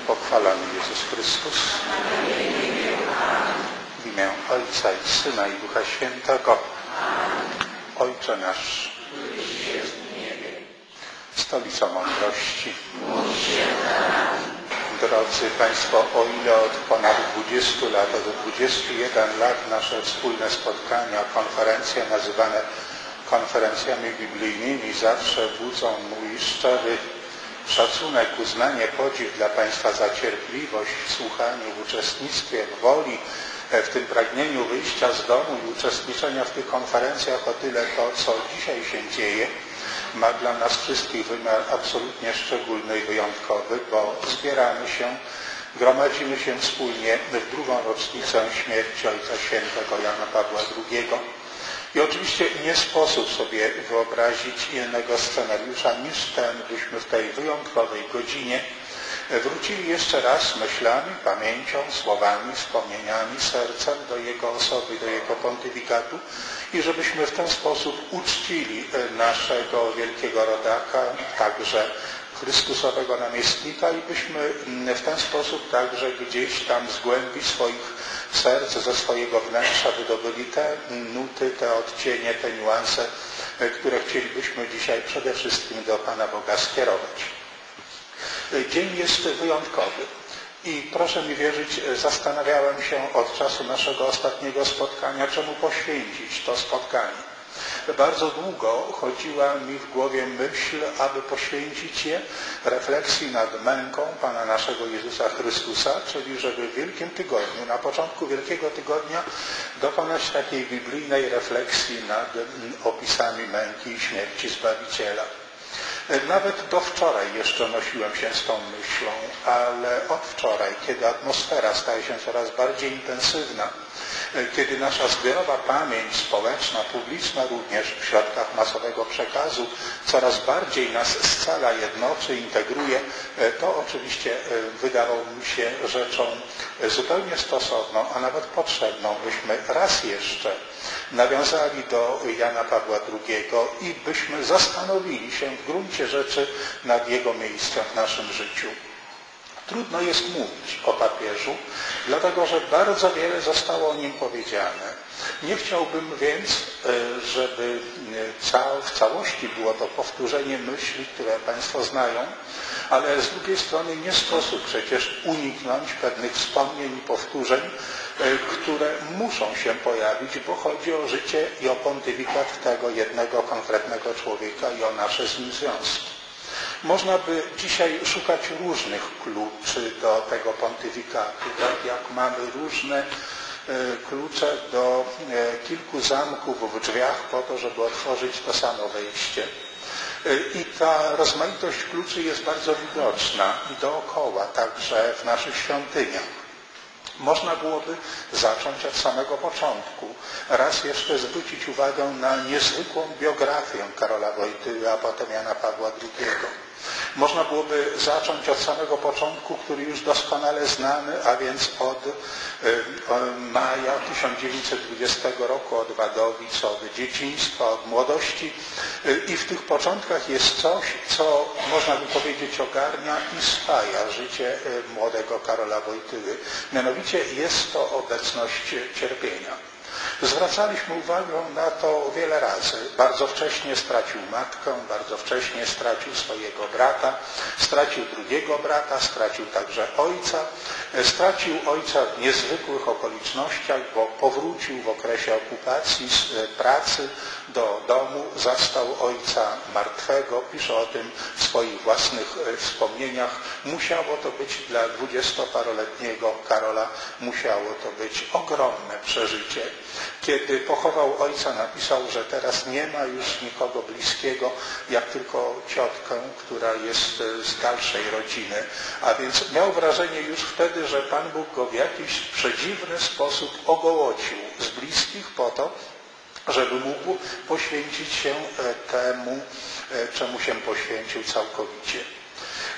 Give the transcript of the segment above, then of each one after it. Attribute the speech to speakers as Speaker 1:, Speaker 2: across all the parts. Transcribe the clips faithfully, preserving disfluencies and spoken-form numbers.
Speaker 1: Pochwalany Jezus Chrystus. W imię Ojca i Syna i Ducha Świętego. Ojcze nasz, Stolico Mądrości. Drodzy Państwo, o ile od ponad dwudziestu lat, od dwudziestu jeden lat nasze wspólne spotkania, konferencje nazywane konferencjami biblijnymi zawsze budzą mój szczery szacunek, uznanie, podziw dla Państwa za cierpliwość w słuchaniu, w uczestnictwie, w woli, w tym pragnieniu wyjścia z domu i uczestniczenia w tych konferencjach, o tyle to, co dzisiaj się dzieje, ma dla nas wszystkich wymiar absolutnie szczególny i wyjątkowy, bo zbieramy się, gromadzimy się wspólnie w drugą rocznicę śmierci Ojca Świętego Jana Pawła drugiego. I oczywiście nie sposób sobie wyobrazić innego scenariusza niż ten, byśmy w tej wyjątkowej godzinie wrócili jeszcze raz myślami, pamięcią, słowami, wspomnieniami, sercem do Jego osoby, do Jego pontyfikatu i żebyśmy w ten sposób uczcili naszego wielkiego rodaka, także Chrystusowego namiestnika i byśmy w ten sposób także gdzieś tam z głębi swoich serc, ze swojego wnętrza wydobyli te nuty, te odcienie, te niuanse, które chcielibyśmy dzisiaj przede wszystkim do Pana Boga skierować. Dzień jest wyjątkowy i proszę mi wierzyć, zastanawiałem się od czasu naszego ostatniego spotkania, czemu poświęcić to spotkanie. Bardzo długo chodziła mi w głowie myśl, aby poświęcić je refleksji nad męką Pana naszego Jezusa Chrystusa, czyli żeby w Wielkim Tygodniu, na początku Wielkiego Tygodnia dokonać takiej biblijnej refleksji nad opisami męki i śmierci Zbawiciela. Nawet do wczoraj jeszcze nosiłem się z tą myślą, ale od wczoraj, kiedy atmosfera staje się coraz bardziej intensywna, kiedy nasza zbiorowa pamięć społeczna, publiczna również w środkach masowego przekazu coraz bardziej nas scala, jednoczy, integruje, to oczywiście wydawało mi się rzeczą zupełnie stosowną, a nawet potrzebną, byśmy raz jeszcze nawiązali do Jana Pawła drugiego i byśmy zastanowili się w gruncie rzeczy nad jego miejscem w naszym życiu. Trudno jest mówić o papieżu, dlatego że bardzo wiele zostało o nim powiedziane. Nie chciałbym więc, żeby w całości było to powtórzenie myśli, które Państwo znają, ale z drugiej strony nie sposób przecież uniknąć pewnych wspomnień i powtórzeń, które muszą się pojawić, bo chodzi o życie i o pontyfikat tego jednego konkretnego człowieka i o nasze z nim związki. Można by dzisiaj szukać różnych kluczy do tego pontyfikatu, tak jak mamy różne klucze do kilku zamków w drzwiach po to, żeby otworzyć to samo wejście. I ta rozmaitość kluczy jest bardzo widoczna dookoła, także w naszych świątyniach. Można byłoby zacząć od samego początku. Raz jeszcze zwrócić uwagę na niezwykłą biografię Karola Wojtyły, a potem Jana Pawła drugiego. Można byłoby zacząć od samego początku, który już doskonale znany, a więc od maja tysiąc dziewięćset dwudziestego roku, od Wadowic, od dzieciństwa, od młodości. I w tych początkach jest coś, co można by powiedzieć ogarnia i spaja życie młodego Karola Wojtyły. Mianowicie jest to obecność cierpienia. Zwracaliśmy uwagę na to wiele razy. Bardzo wcześnie stracił matkę, bardzo wcześnie stracił swojego brata, stracił drugiego brata, stracił także ojca. Stracił ojca w niezwykłych okolicznościach, bo powrócił w okresie okupacji z pracy do domu, zastał ojca martwego, pisze o tym w swoich własnych wspomnieniach. Musiało to być dla dwudziestoparoletniego Karola, musiało to być ogromne przeżycie. Kiedy pochował ojca, napisał, że teraz nie ma już nikogo bliskiego, jak tylko ciotkę, która jest z dalszej rodziny. A więc miał wrażenie już wtedy, że Pan Bóg go w jakiś przedziwny sposób ogołocił z bliskich po to, żeby mógł poświęcić się temu, czemu się poświęcił całkowicie.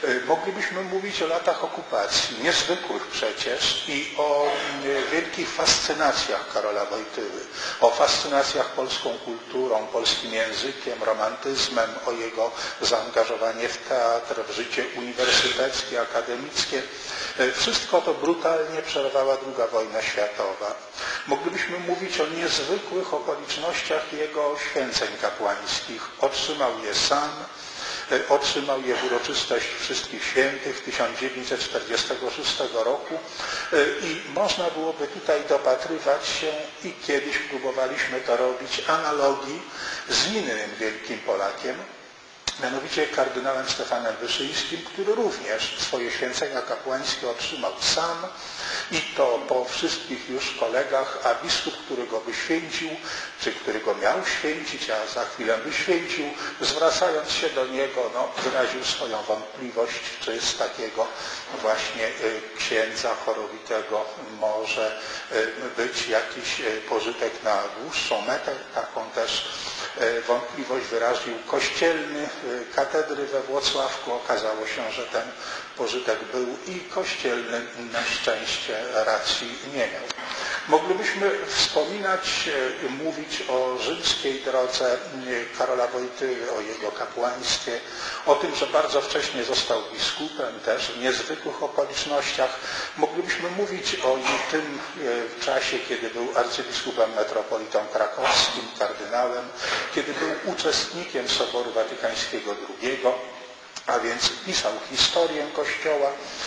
Speaker 1: Moglibyśmy mówić o latach okupacji, niezwykłych przecież, i o wielkich fascynacjach Karola Wojtyły, o fascynacjach polską kulturą, polskim językiem, romantyzmem, o jego zaangażowanie w teatr, w życie uniwersyteckie, akademickie. Wszystko to brutalnie przerwała druga wojna światowa. Moglibyśmy mówić o niezwykłych okolicznościach jego święceń kapłańskich. Otrzymał je sam, otrzymał je w uroczystość Wszystkich Świętych tysiąc dziewięćset czterdziestego szóstego roku i można byłoby tutaj dopatrywać się, i kiedyś próbowaliśmy to robić, analogii z innym wielkim Polakiem, mianowicie kardynałem Stefanem Wyszyńskim, który również swoje święcenia kapłańskie otrzymał sam i to po wszystkich już kolegach, a biskup, który go wyświęcił, czy który go miał święcić, a za chwilę wyświęcił, zwracając się do niego, no, wyraził swoją wątpliwość, czy z takiego właśnie księdza chorowitego może być jakiś pożytek na dłuższą metę. Taką też wątpliwość wyraził kościelny katedry we Włocławku. Okazało się, że ten pożytek był i kościelny, na szczęście racji nie miał. Moglibyśmy wspominać, mówić o rzymskiej drodze Karola Wojtyły, o jego kapłaństwie, o tym, że bardzo wcześnie został biskupem, też w niezwykłych okolicznościach. Moglibyśmy mówić o tym czasie, kiedy był arcybiskupem metropolitą krakowskim, kardynałem, kiedy był uczestnikiem Soboru Watykańskiego drugiego, a więc pisał historię Kościoła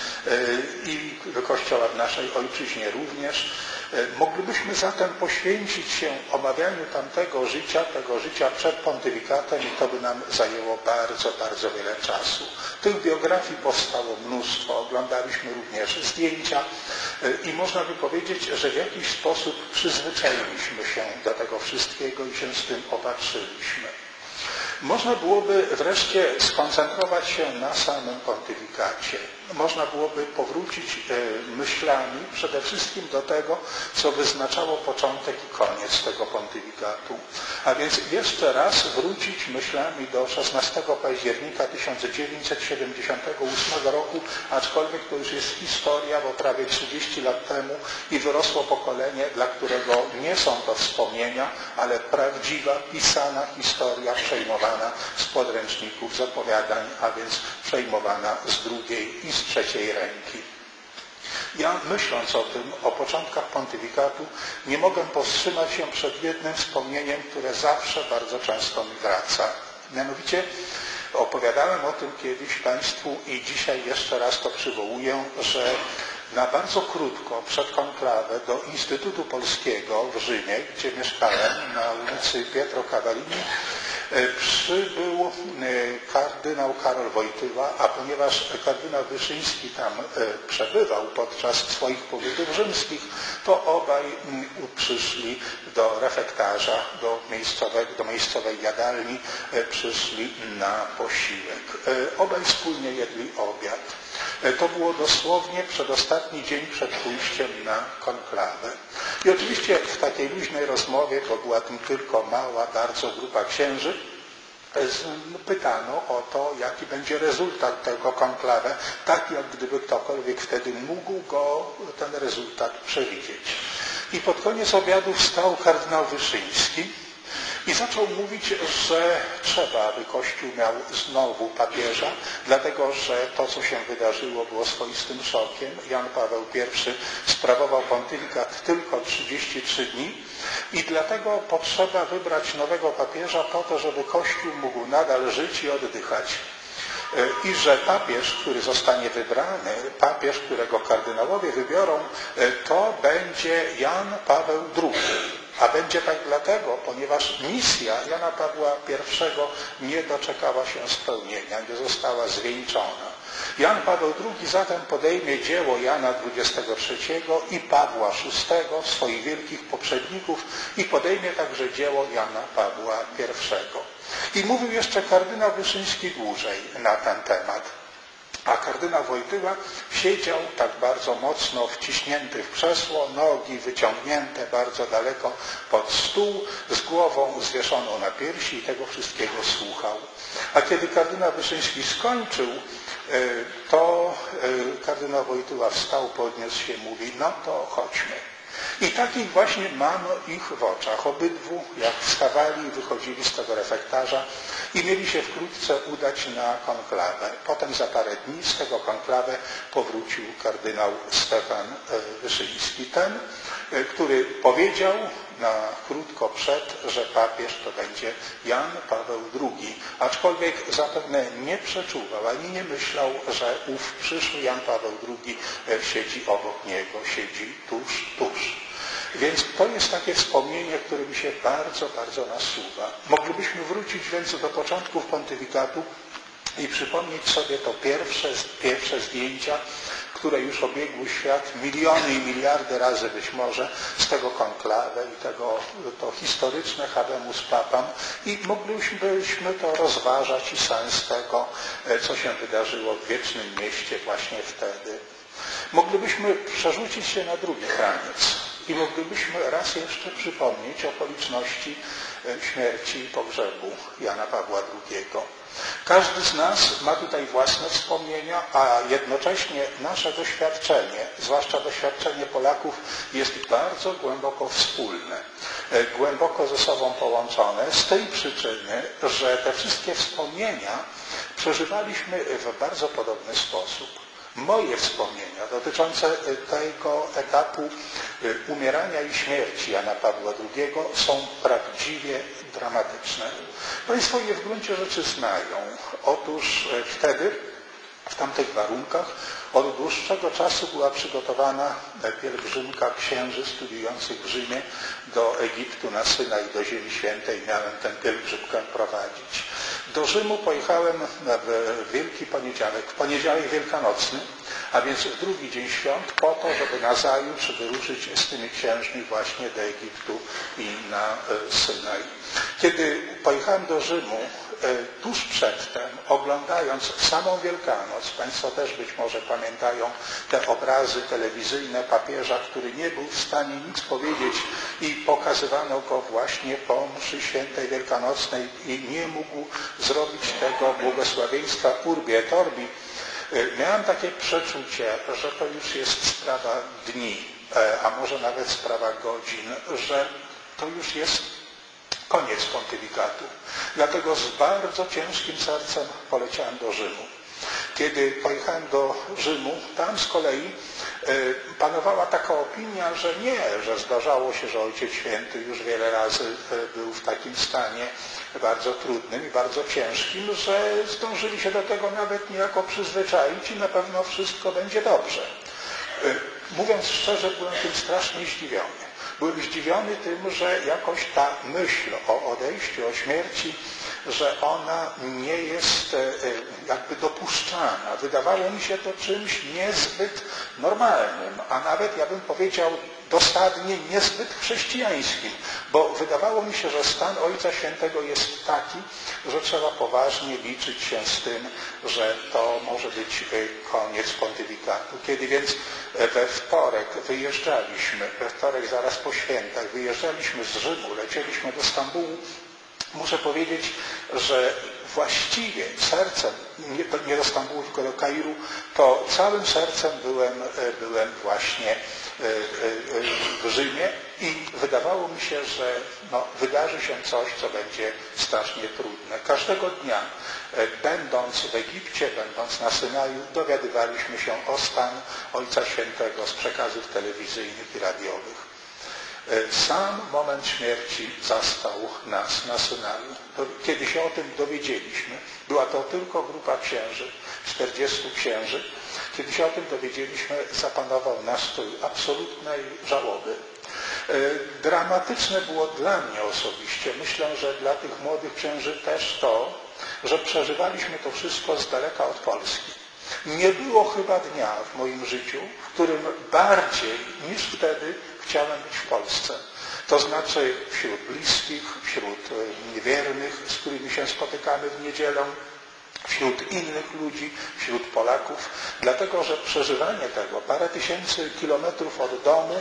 Speaker 1: i Kościoła w naszej ojczyźnie również. Moglibyśmy zatem poświęcić się omawianiu tamtego życia, tego życia przed pontyfikatem, i to by nam zajęło bardzo, bardzo wiele czasu. Tych biografii powstało mnóstwo, oglądaliśmy również zdjęcia i można by powiedzieć, że w jakiś sposób przyzwyczailiśmy się do tego wszystkiego i się z tym opatrzyliśmy. Można byłoby wreszcie skoncentrować się na samym pontyfikacie. Można byłoby powrócić myślami przede wszystkim do tego, co wyznaczało początek i koniec tego pontyfikatu. A więc jeszcze raz wrócić myślami do szesnastego października tysiąc dziewięćset siedemdziesiątego ósmego roku, aczkolwiek to już jest historia, bo prawie trzydzieści lat temu, i wyrosło pokolenie, dla którego nie są to wspomnienia, ale prawdziwa, pisana historia przejmowana z podręczników, z opowiadań, a więc przejmowana z drugiej i z trzeciej ręki. Ja, myśląc o tym, o początkach pontyfikatu, nie mogę powstrzymać się przed jednym wspomnieniem, które zawsze bardzo często mi wraca. Mianowicie opowiadałem o tym kiedyś Państwu i dzisiaj jeszcze raz to przywołuję, że na bardzo krótko przed konklawę do Instytutu Polskiego w Rzymie, gdzie mieszkałem, na ulicy Pietro Cavallini, przybył kardynał Karol Wojtyła, a ponieważ kardynał Wyszyński tam przebywał podczas swoich pobytów rzymskich, to obaj przyszli do refektarza, do miejscowej, do miejscowej jadalni, przyszli na posiłek. Obaj wspólnie jedli obiad. To było dosłownie przedostatni dzień przed pójściem na konklawę. I oczywiście w takiej luźnej rozmowie, bo była tym tylko mała, bardzo grupa księży, pytano o to, jaki będzie rezultat tego konklawe, tak jak gdyby ktokolwiek wtedy mógł go, ten rezultat przewidzieć. I pod koniec obiadu wstał kardynał Wyszyński i zaczął mówić, że trzeba, aby Kościół miał znowu papieża, dlatego że to, co się wydarzyło, było swoistym szokiem. Jan Paweł pierwszy sprawował pontyfikat tylko trzydzieści trzy dni i dlatego potrzeba wybrać nowego papieża po to, żeby Kościół mógł nadal żyć i oddychać. I że papież, który zostanie wybrany, papież, którego kardynałowie wybiorą, to będzie Jan Paweł drugi. A będzie tak dlatego, ponieważ misja Jana Pawła pierwszego nie doczekała się spełnienia, nie została zwieńczona. Jan Paweł drugi zatem podejmie dzieło Jana dwudziestego trzeciego i Pawła szóstego, swoich wielkich poprzedników, i podejmie także dzieło Jana Pawła pierwszego. I mówił jeszcze kardynał Wyszyński dłużej na ten temat. A kardynał Wojtyła siedział tak bardzo mocno wciśnięty w krzesło, nogi wyciągnięte bardzo daleko pod stół, z głową zwieszoną na piersi i tego wszystkiego słuchał. A kiedy kardynał Wyszyński skończył, to kardynał Wojtyła wstał, podniósł się, mówi, no to chodźmy. I takich właśnie mam ich w oczach. Obydwu, jak wstawali i wychodzili z tego refektarza i mieli się wkrótce udać na konklawę. Potem za parę dni z tego konklawę powrócił kardynał Stefan Wyszyński. Ten, który powiedział na krótko przed, że papież to będzie Jan Paweł drugi. Aczkolwiek zapewne nie przeczuwał, ani nie myślał, że ów przyszły Jan Paweł drugi siedzi obok niego, siedzi tuż, tuż. Więc to jest takie wspomnienie, które mi się bardzo, bardzo nasuwa. Moglibyśmy wrócić więc do początków pontyfikatu i przypomnieć sobie to pierwsze, pierwsze zdjęcia, które już obiegły świat miliony i miliardy razy być może z tego konklawę i tego, to historyczne habemus papam i moglibyśmy to rozważać i sens tego, co się wydarzyło w wiecznym mieście właśnie wtedy. Moglibyśmy przerzucić się na drugi kraniec i moglibyśmy raz jeszcze przypomnieć okoliczności śmierci i pogrzebu Jana Pawła drugiego. Każdy z nas ma tutaj własne wspomnienia, a jednocześnie nasze doświadczenie, zwłaszcza doświadczenie Polaków, jest bardzo głęboko wspólne, głęboko ze sobą połączone z tej przyczyny, że te wszystkie wspomnienia przeżywaliśmy w bardzo podobny sposób. Moje wspomnienia dotyczące tego etapu umierania i śmierci Jana Pawła drugiego są prawdziwie dramatyczne. Państwo je w gruncie rzeczy znają. Otóż wtedy, w tamtych warunkach, od dłuższego czasu była przygotowana pielgrzymka księży studiujących w Rzymie do Egiptu na Synaj, do Ziemi Świętej. Miałem tę pielgrzymkę prowadzić. Do Rzymu pojechałem w Wielki Poniedziałek, w poniedziałek wielkanocny, a więc w drugi dzień świąt, po to, żeby nazajutrz wyruszyć z tymi księżmi właśnie do Egiptu i na Synaj. Kiedy pojechałem do Rzymu, tuż przedtem, oglądając samą Wielkanoc, Państwo też być może pamiętają te obrazy telewizyjne papieża, który nie był w stanie nic powiedzieć i pokazywano go właśnie po mszy świętej wielkanocnej i nie mógł zrobić tego błogosławieństwa Urbi et Orbi. Miałem takie przeczucie, że to już jest sprawa dni, a może nawet sprawa godzin, że to już jest koniec pontyfikatu. Dlatego z bardzo ciężkim sercem poleciałem do Rzymu. Kiedy pojechałem do Rzymu, tam z kolei panowała taka opinia, że nie, że zdarzało się, że Ojciec Święty już wiele razy był w takim stanie bardzo trudnym i bardzo ciężkim, że zdążyli się do tego nawet niejako przyzwyczaić i na pewno wszystko będzie dobrze. Mówiąc szczerze, byłem tym strasznie zdziwiony. Byłem zdziwiony tym, że jakoś ta myśl o odejściu, o śmierci, że ona nie jest jakby dopuszczana. Wydawało mi się to czymś niezbyt normalnym, a nawet, ja bym powiedział, dosadnie niezbyt chrześcijańskim, bo wydawało mi się, że stan Ojca Świętego jest taki, że trzeba poważnie liczyć się z tym, że to może być koniec pontyfikatu. Kiedy więc we wtorek wyjeżdżaliśmy, we wtorek zaraz po świętach, wyjeżdżaliśmy z Rzymu, lecieliśmy do Stambułu, muszę powiedzieć, że właściwie sercem, nie do, nie do Stambułu, tylko do Kairu, to całym sercem byłem, byłem właśnie w Rzymie i wydawało mi się, że no, wydarzy się coś, co będzie strasznie trudne. Każdego dnia, będąc w Egipcie, będąc na Synaju, dowiadywaliśmy się o stan Ojca Świętego z przekazów telewizyjnych i radiowych. Sam moment śmierci zastał nas na Synaju. Kiedy się o tym dowiedzieliśmy, była to tylko grupa księży, czterdziestu księży, kiedy się o tym dowiedzieliśmy, zapanował nastrój absolutnej żałoby. Dramatyczne było dla mnie osobiście, myślę, że dla tych młodych księży też to, że przeżywaliśmy to wszystko z daleka od Polski. Nie było chyba dnia w moim życiu, w którym bardziej niż wtedy chciałem być w Polsce. To znaczy wśród bliskich, wśród niewiernych, z którymi się spotykamy w niedzielę, wśród innych ludzi, wśród Polaków, dlatego że przeżywanie tego parę tysięcy kilometrów od domu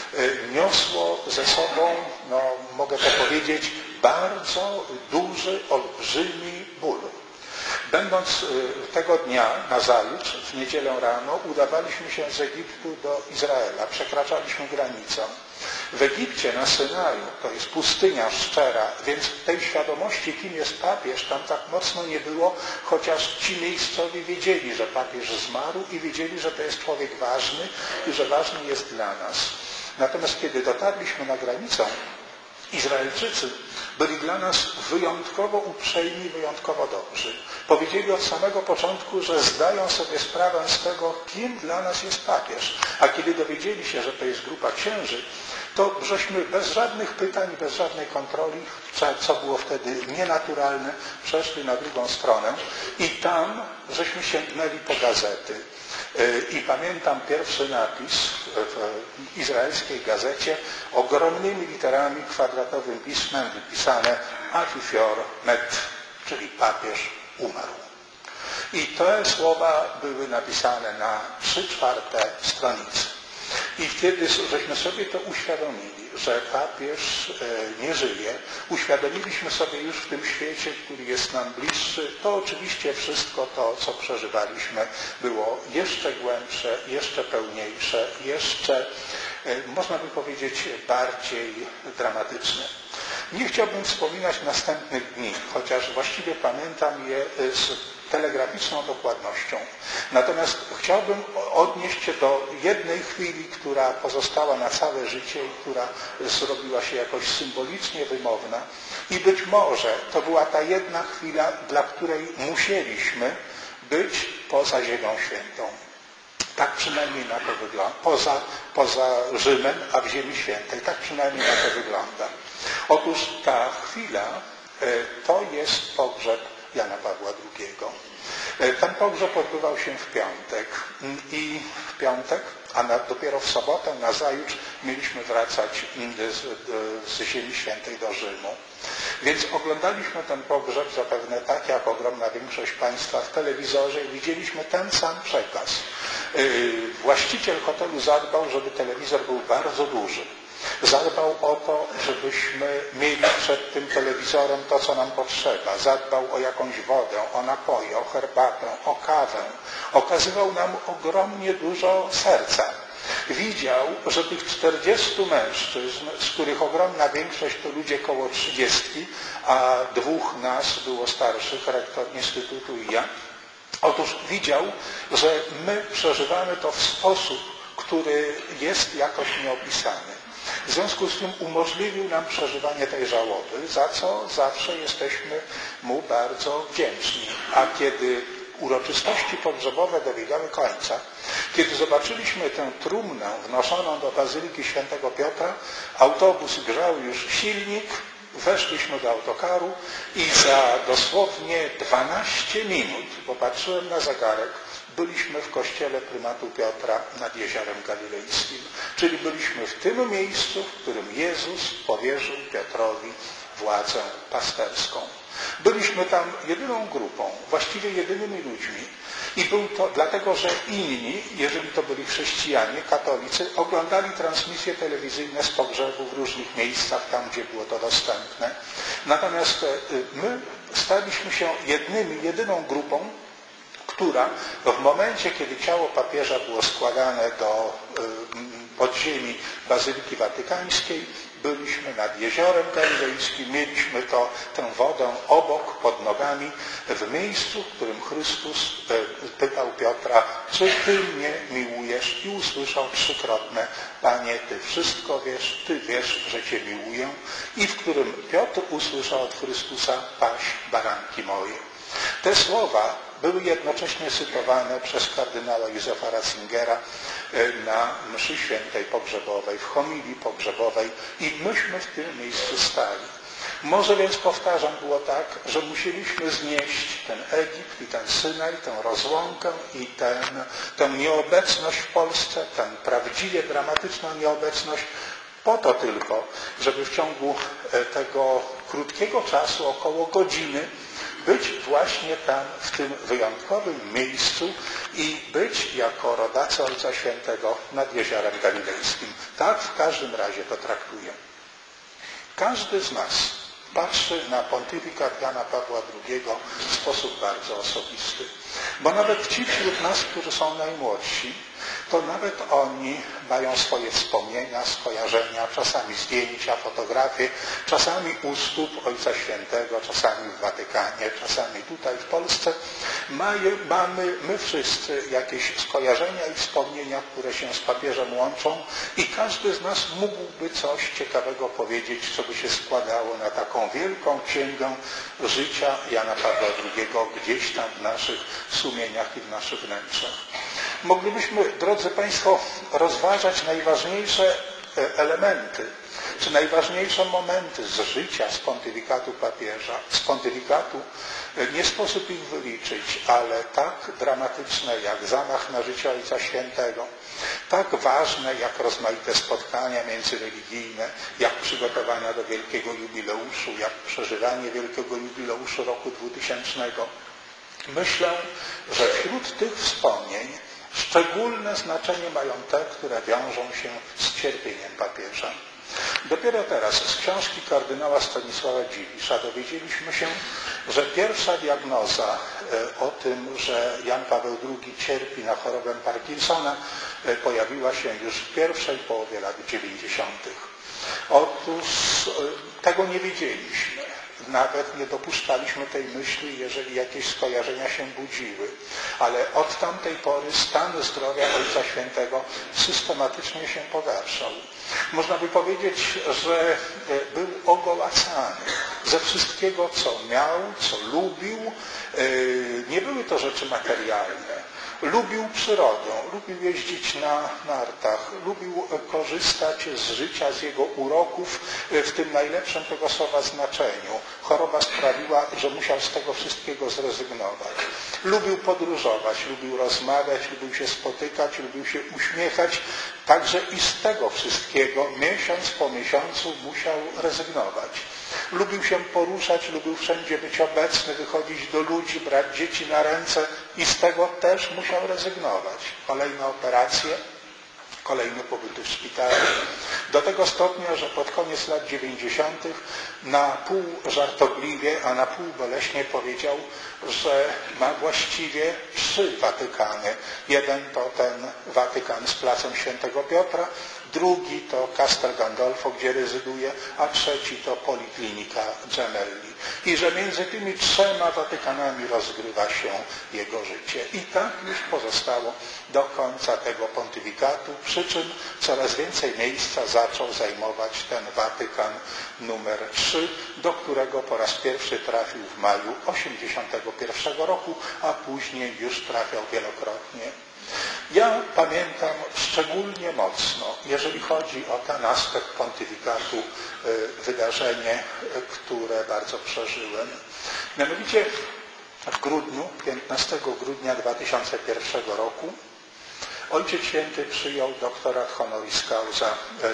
Speaker 1: niosło ze sobą, no mogę to powiedzieć, bardzo duży, olbrzymi ból. Będąc tego dnia nazajutrz, w niedzielę rano, udawaliśmy się z Egiptu do Izraela. Przekraczaliśmy granicę. W Egipcie na Synaju, to jest pustynia szczera, więc tej świadomości, kim jest papież, tam tak mocno nie było, chociaż ci miejscowi wiedzieli, że papież zmarł i wiedzieli, że to jest człowiek ważny i że ważny jest dla nas. Natomiast kiedy dotarliśmy na granicę, Izraelczycy byli dla nas wyjątkowo uprzejmi, wyjątkowo dobrzy. Powiedzieli od samego początku, że zdają sobie sprawę z tego, kim dla nas jest papież. A kiedy dowiedzieli się, że to jest grupa księży, to żeśmy bez żadnych pytań, bez żadnej kontroli, co było wtedy nienaturalne, przeszli na drugą stronę i tam żeśmy sięgnęli po gazety. I pamiętam pierwszy napis w izraelskiej gazecie, ogromnymi literami, kwadratowym pismem wypisane Afifior met, czyli papież umarł. I te słowa były napisane na trzy czwarte stronicy. I kiedy żeśmy sobie to uświadomili, że papież nie żyje, uświadomiliśmy sobie już w tym świecie, który jest nam bliższy, to oczywiście wszystko to, co przeżywaliśmy, było jeszcze głębsze, jeszcze pełniejsze, jeszcze, można by powiedzieć, bardziej dramatyczne. Nie chciałbym wspominać następnych dni, chociaż właściwie pamiętam je z telegraficzną dokładnością. Natomiast chciałbym odnieść się do jednej chwili, która pozostała na całe życie i która zrobiła się jakoś symbolicznie wymowna. I być może to była ta jedna chwila, dla której musieliśmy być poza Ziemią Świętą. Tak przynajmniej na to wygląda. Poza, poza Rzymem, a w Ziemi Świętej. Tak przynajmniej na to wygląda. Otóż ta chwila to jest pogrzeb Jana Pawła drugiego. Ten pogrzeb odbywał się w piątek i w piątek, a na, dopiero w sobotę, nazajutrz mieliśmy wracać z, z Ziemi Świętej do Rzymu. Więc oglądaliśmy ten pogrzeb zapewne tak, jak ogromna większość Państwa w telewizorze i widzieliśmy ten sam przekaz. Właściciel hotelu zadbał, żeby telewizor był bardzo duży. Zadbał o to, żebyśmy mieli przed tym telewizorem to, co nam potrzeba. Zadbał o jakąś wodę, o napoje, o herbatę, o kawę. Okazywał nam ogromnie dużo serca. Widział, że tych czterdziestu mężczyzn, z których ogromna większość to ludzie koło trzydziestki, a dwóch nas było starszych, rektor Instytutu i ja, otóż widział, że my przeżywamy to w sposób, który jest jakoś nieopisany. W związku z tym umożliwił nam przeżywanie tej żałoby, za co zawsze jesteśmy mu bardzo wdzięczni. A kiedy uroczystości pogrzebowe dobiegły końca, kiedy zobaczyliśmy tę trumnę wnoszoną do Bazyliki Świętego Piotra, autobus grzał już silnik, weszliśmy do autokaru i za dosłownie dwanaście minut, bo patrzyłem na zegarek, byliśmy w kościele prymatu Piotra nad Jeziorem Galilejskim. Czyli byliśmy w tym miejscu, w którym Jezus powierzył Piotrowi władzę pasterską. Byliśmy tam jedyną grupą, właściwie jedynymi ludźmi i był to dlatego, że inni, jeżeli to byli chrześcijanie, katolicy, oglądali transmisje telewizyjne z pogrzebu w różnych miejscach, tam gdzie było to dostępne. Natomiast my staliśmy się jednymi, jedyną grupą, która w momencie, kiedy ciało papieża było składane do podziemi Bazyliki Watykańskiej, byliśmy nad Jeziorem Galilejskim, mieliśmy to, tę wodę obok, pod nogami, w miejscu, w którym Chrystus pytał Piotra, czy Ty mnie miłujesz? I usłyszał trzykrotne, Panie, Ty wszystko wiesz, Ty wiesz, że Cię miłuję. I w którym Piotr usłyszał od Chrystusa, paś baranki moje. Te słowa były jednocześnie cytowane przez kardynała Józefa Ratzingera na mszy świętej pogrzebowej, w homilii pogrzebowej i myśmy w tym miejscu stali. Może więc, powtarzam, było tak, że musieliśmy znieść ten Egipt i ten Synaj, tę rozłąkę i ten, tę nieobecność w Polsce, tę prawdziwie dramatyczną nieobecność, po to tylko, żeby w ciągu tego krótkiego czasu, około godziny, być właśnie tam, w tym wyjątkowym miejscu i być jako rodacy Ojca Świętego nad Jeziorem Galilejskim. Tak w każdym razie to traktuję. Każdy z nas patrzy na pontyfikat Jana Pawła drugiego w sposób bardzo osobisty. Bo nawet ci wśród nas, którzy są najmłodsi, to nawet oni mają swoje wspomnienia, skojarzenia, czasami zdjęcia, fotografie, czasami u stóp Ojca Świętego, czasami w Watykanie, czasami tutaj w Polsce. Mamy my wszyscy jakieś skojarzenia i wspomnienia, które się z papieżem łączą i każdy z nas mógłby coś ciekawego powiedzieć, co by się składało na taką wielką księgę życia Jana Pawła drugiego gdzieś tam w naszych sumieniach i w naszych wnętrzach. Moglibyśmy, drodzy Państwo, rozważać najważniejsze elementy, czy najważniejsze momenty z życia, z pontyfikatu papieża. Z pontyfikatu nie sposób ich wyliczyć, ale tak dramatyczne jak zamach na życie Ojca Świętego, tak ważne jak rozmaite spotkania międzyreligijne, jak przygotowania do wielkiego jubileuszu, jak przeżywanie wielkiego jubileuszu roku dwutysięcznego. Myślę, że wśród tych wspomnień szczególne znaczenie mają te, które wiążą się z cierpieniem papieża. Dopiero teraz z książki kardynała Stanisława Dziwisza dowiedzieliśmy się, że pierwsza diagnoza o tym, że Jan Paweł drugi cierpi na chorobę Parkinsona, pojawiła się już w pierwszej połowie lat dziewięćdziesiątych. Otóż tego nie wiedzieliśmy. Nawet nie dopuszczaliśmy tej myśli, jeżeli jakieś skojarzenia się budziły. Ale od tamtej pory stan zdrowia Ojca Świętego systematycznie się pogarszał. Można by powiedzieć, że był ogołacany ze wszystkiego, co miał, co lubił. Nie były to rzeczy materialne. Lubił przyrodę, lubił jeździć na nartach, lubił korzystać z życia, z jego uroków w tym najlepszym tego słowa znaczeniu. Choroba sprawiła, że musiał z tego wszystkiego zrezygnować. Lubił podróżować, lubił rozmawiać, lubił się spotykać, lubił się uśmiechać. Także i z tego wszystkiego miesiąc po miesiącu musiał rezygnować. Lubił się poruszać, lubił wszędzie być obecny, wychodzić do ludzi, brać dzieci na ręce i z tego też musiał rezygnować. Kolejne operacje, kolejne pobyty w szpitalu. Do tego stopnia, że pod koniec lat dziewięćdziesiątych na pół żartobliwie, a na pół boleśnie powiedział, że ma właściwie trzy Watykany. Jeden to ten Watykan z placem Świętego Piotra, drugi to Castel Gandolfo, gdzie rezyduje, a trzeci to Poliklinika Gemelli. I że między tymi trzema Watykanami rozgrywa się jego życie. I tak już pozostało do końca tego pontyfikatu, przy czym coraz więcej miejsca zaczął zajmować ten Watykan numer trzy, do którego po raz pierwszy trafił w maju osiemdziesiątego pierwszego roku, a później już trafiał wielokrotnie. Ja pamiętam szczególnie mocno, jeżeli chodzi o ten aspekt pontyfikatu, wydarzenie, które bardzo przeżyłem. Mianowicie w grudniu, piętnastego grudnia dwa tysiące pierwszego roku, Ojciec Święty przyjął doktorat honoris causa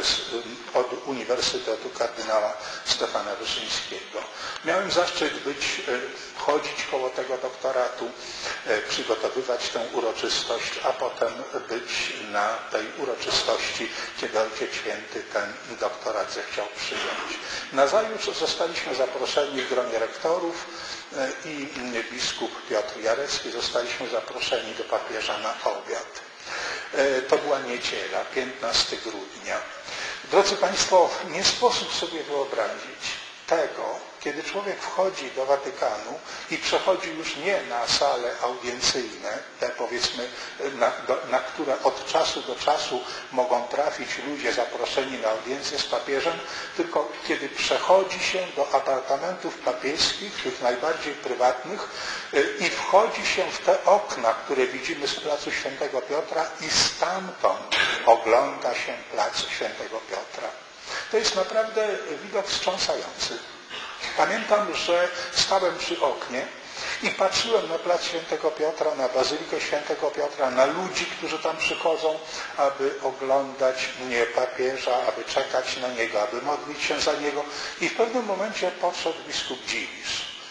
Speaker 1: od Uniwersytetu kardynała Stefana Wyszyńskiego. Miałem zaszczyt być, chodzić koło tego doktoratu, przygotowywać tę uroczystość, a potem być na tej uroczystości, kiedy Ojciec Święty ten doktorat zechciał przyjąć. Nazajutrz zostaliśmy zaproszeni w gronie rektorów i biskup Piotr Jarecki zostaliśmy zaproszeni do papieża na obiad. To była niedziela, piętnastego grudnia. Drodzy Państwo, nie sposób sobie wyobrazić tego, kiedy człowiek wchodzi do Watykanu i przechodzi już nie na sale audiencyjne, te powiedzmy, na, do, na które od czasu do czasu mogą trafić ludzie zaproszeni na audiencję z papieżem, tylko kiedy przechodzi się do apartamentów papieskich, tych najbardziej prywatnych i wchodzi się w te okna, które widzimy z placu Świętego Piotra i stamtąd ogląda się plac Świętego Piotra. To jest naprawdę widok wstrząsający. Pamiętam, że stałem przy oknie i patrzyłem na plac Świętego Piotra, na Bazylikę Świętego Piotra, na ludzi, którzy tam przychodzą, aby oglądać mnie papieża, aby czekać na niego, aby modlić się za niego. I w pewnym momencie podszedł biskup Dziwisz.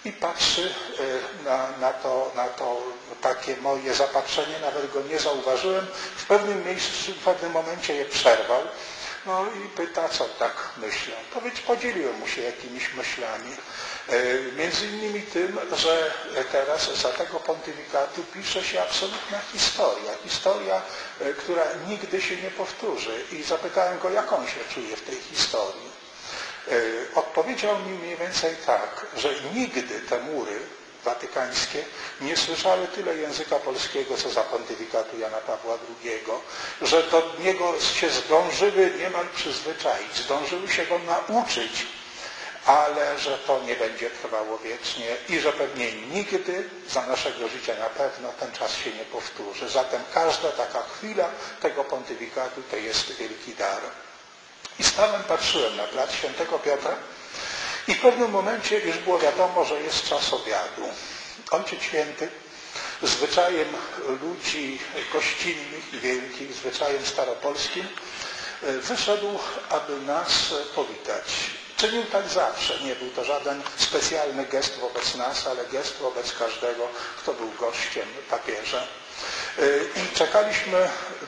Speaker 1: i patrzy na, na, to, na to takie moje zapatrzenie, nawet go nie zauważyłem. W pewnym miejscu, w pewnym momencie je przerwał. No i pyta, co tak myślę. To więc podzieliłem mu się jakimiś myślami. Między innymi tym, że teraz za tego pontyfikatu pisze się absolutna historia. Historia, która nigdy się nie powtórzy. I zapytałem go, jak on się czuje w tej historii. Odpowiedział mi mniej więcej tak, że nigdy te mury watykańskie nie słyszały tyle języka polskiego, co za pontyfikatu Jana Pawła drugiego, że do niego się zdążyły niemal przyzwyczaić, zdążyły się go nauczyć, ale że to nie będzie trwało wiecznie i że pewnie nigdy za naszego życia na pewno ten czas się nie powtórzy. Zatem każda taka chwila tego pontyfikatu to jest wielki dar. I stałem, patrzyłem na plac Świętego Piotra i w pewnym momencie już było wiadomo, że jest czas obiadu. Ojciec Święty zwyczajem ludzi gościnnych i wielkich, zwyczajem staropolskim, wyszedł, aby nas powitać. Czynił tak zawsze. Nie był to żaden specjalny gest wobec nas, ale gest wobec każdego, kto był gościem papieża. I czekaliśmy,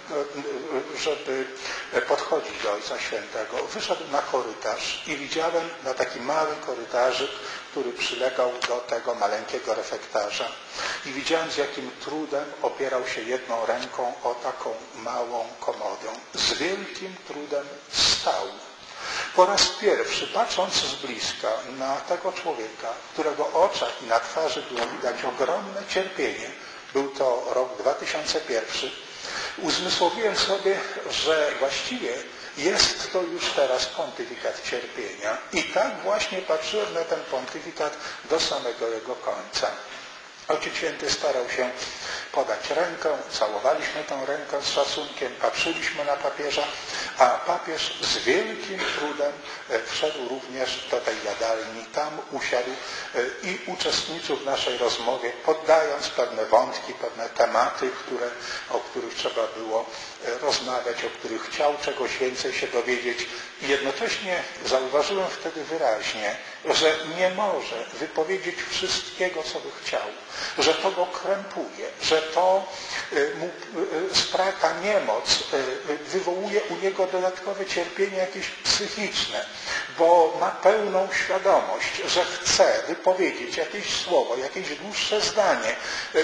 Speaker 1: żeby podchodzić do Ojca Świętego. Wyszedł na korytarz i widziałem na taki mały korytarzyk, który przylegał do tego maleńkiego refektarza. I widziałem, z jakim trudem opierał się jedną ręką o taką małą komodę. Z wielkim trudem stał. Po raz pierwszy, patrząc z bliska na tego człowieka, w którego oczach i na twarzy było widać ogromne cierpienie, był to rok dwa tysiące pierwszy, uzmysłowiłem sobie, że właściwie jest to już teraz pontyfikat cierpienia. I tak właśnie patrzyłem na ten pontyfikat do samego jego końca. Ojciec Święty starał się podać rękę, całowaliśmy tę rękę z szacunkiem, patrzyliśmy na papieża, a papież z wielkim trudem wszedł również do tej jadalni, tam usiadł i uczestniczył w naszej rozmowie, poddając pewne wątki, pewne tematy, które, o których trzeba było rozmawiać, o których chciał czegoś więcej się dowiedzieć. I jednocześnie zauważyłem wtedy wyraźnie, że nie może wypowiedzieć wszystkiego, co by chciał, że to go krępuje, że to mu sprawia, ta niemoc wywołuje u niego dodatkowe cierpienie jakieś psychiczne, bo ma pełną świadomość, że chce wypowiedzieć jakieś słowo, jakieś dłuższe zdanie,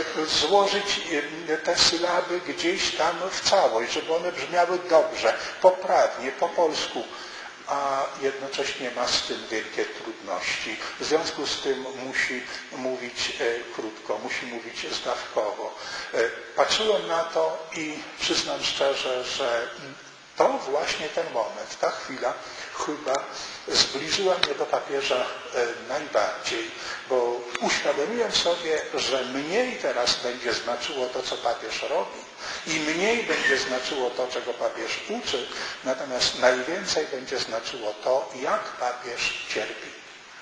Speaker 1: złożyć te sylaby gdzieś tam w całość, żeby one brzmiały dobrze, poprawnie, po polsku, a jednocześnie ma z tym wielkie trudności. W związku z tym musi mówić krótko, musi mówić zdawkowo. Patrzyłem na to i przyznam szczerze, że to właśnie ten moment, ta chwila chyba zbliżyła mnie do papieża najbardziej, bo uświadomiłem sobie, że mniej teraz będzie znaczyło to, co papież robi i mniej będzie znaczyło to, czego papież uczy, natomiast najwięcej będzie znaczyło to, jak papież cierpi.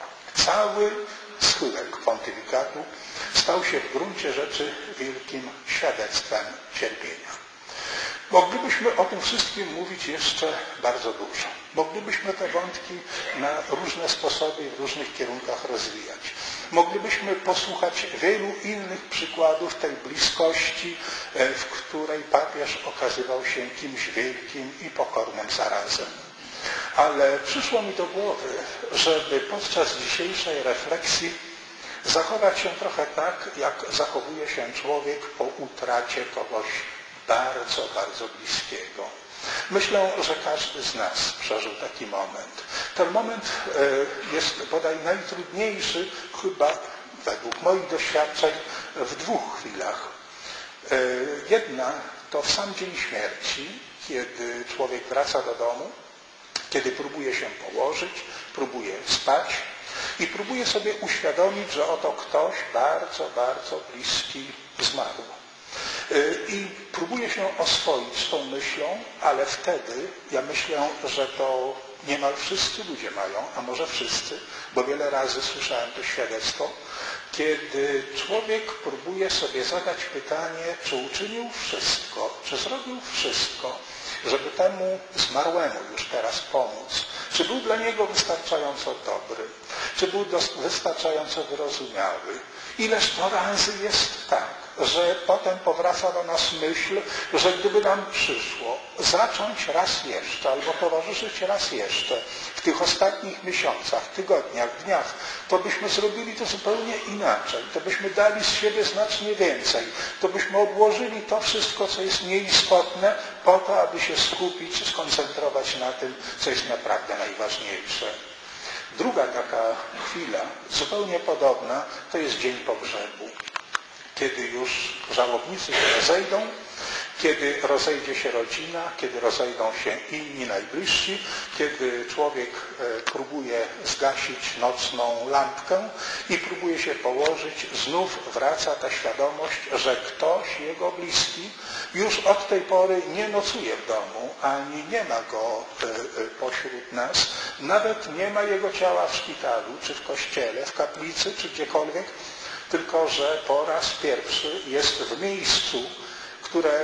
Speaker 1: Cały schyłek pontyfikatu stał się w gruncie rzeczy wielkim świadectwem cierpienia. Moglibyśmy o tym wszystkim mówić jeszcze bardzo dużo. Moglibyśmy te wątki na różne sposoby i w różnych kierunkach rozwijać. Moglibyśmy posłuchać wielu innych przykładów tej bliskości, w której papież okazywał się kimś wielkim i pokornym zarazem. Ale przyszło mi do głowy, żeby podczas dzisiejszej refleksji zachować się trochę tak, jak zachowuje się człowiek po utracie kogoś bardzo, bardzo bliskiego. Myślę, że każdy z nas przeżył taki moment. Ten moment jest bodaj najtrudniejszy chyba według moich doświadczeń w dwóch chwilach. Jedna to w sam dzień śmierci, kiedy człowiek wraca do domu, kiedy próbuje się położyć, próbuje spać i próbuje sobie uświadomić, że oto ktoś bardzo, bardzo bliski zmarł. I próbuje się oswoić z tą myślą, ale wtedy ja myślę, że to niemal wszyscy ludzie mają, a może wszyscy, bo wiele razy słyszałem to świadectwo, kiedy człowiek próbuje sobie zadać pytanie, czy uczynił wszystko, czy zrobił wszystko, żeby temu zmarłemu już teraz pomóc. Czy był dla niego wystarczająco dobry? czy był wystarczająco wyrozumiały. Ileż to razy jest tak, że potem powraca do nas myśl, że gdyby nam przyszło zacząć raz jeszcze, albo towarzyszyć raz jeszcze w tych ostatnich miesiącach, tygodniach, dniach, to byśmy zrobili to zupełnie inaczej, to byśmy dali z siebie znacznie więcej, to byśmy odłożyli to wszystko, co jest nieistotne, po to, aby się skupić, skoncentrować na tym, co jest naprawdę najważniejsze. Druga taka chwila, zupełnie podobna, to jest dzień pogrzebu. Kiedy już żałobnicy się rozejdą, kiedy rozejdzie się rodzina, kiedy rozejdą się inni najbliżsi, kiedy człowiek próbuje zgasić nocną lampkę i próbuje się położyć, znów wraca ta świadomość, że ktoś, jego bliski, już od tej pory nie nocuje w domu, ani nie ma go pośród nas, nawet nie ma jego ciała w szpitalu, czy w kościele, w kaplicy, czy gdziekolwiek, tylko że po raz pierwszy jest w miejscu, które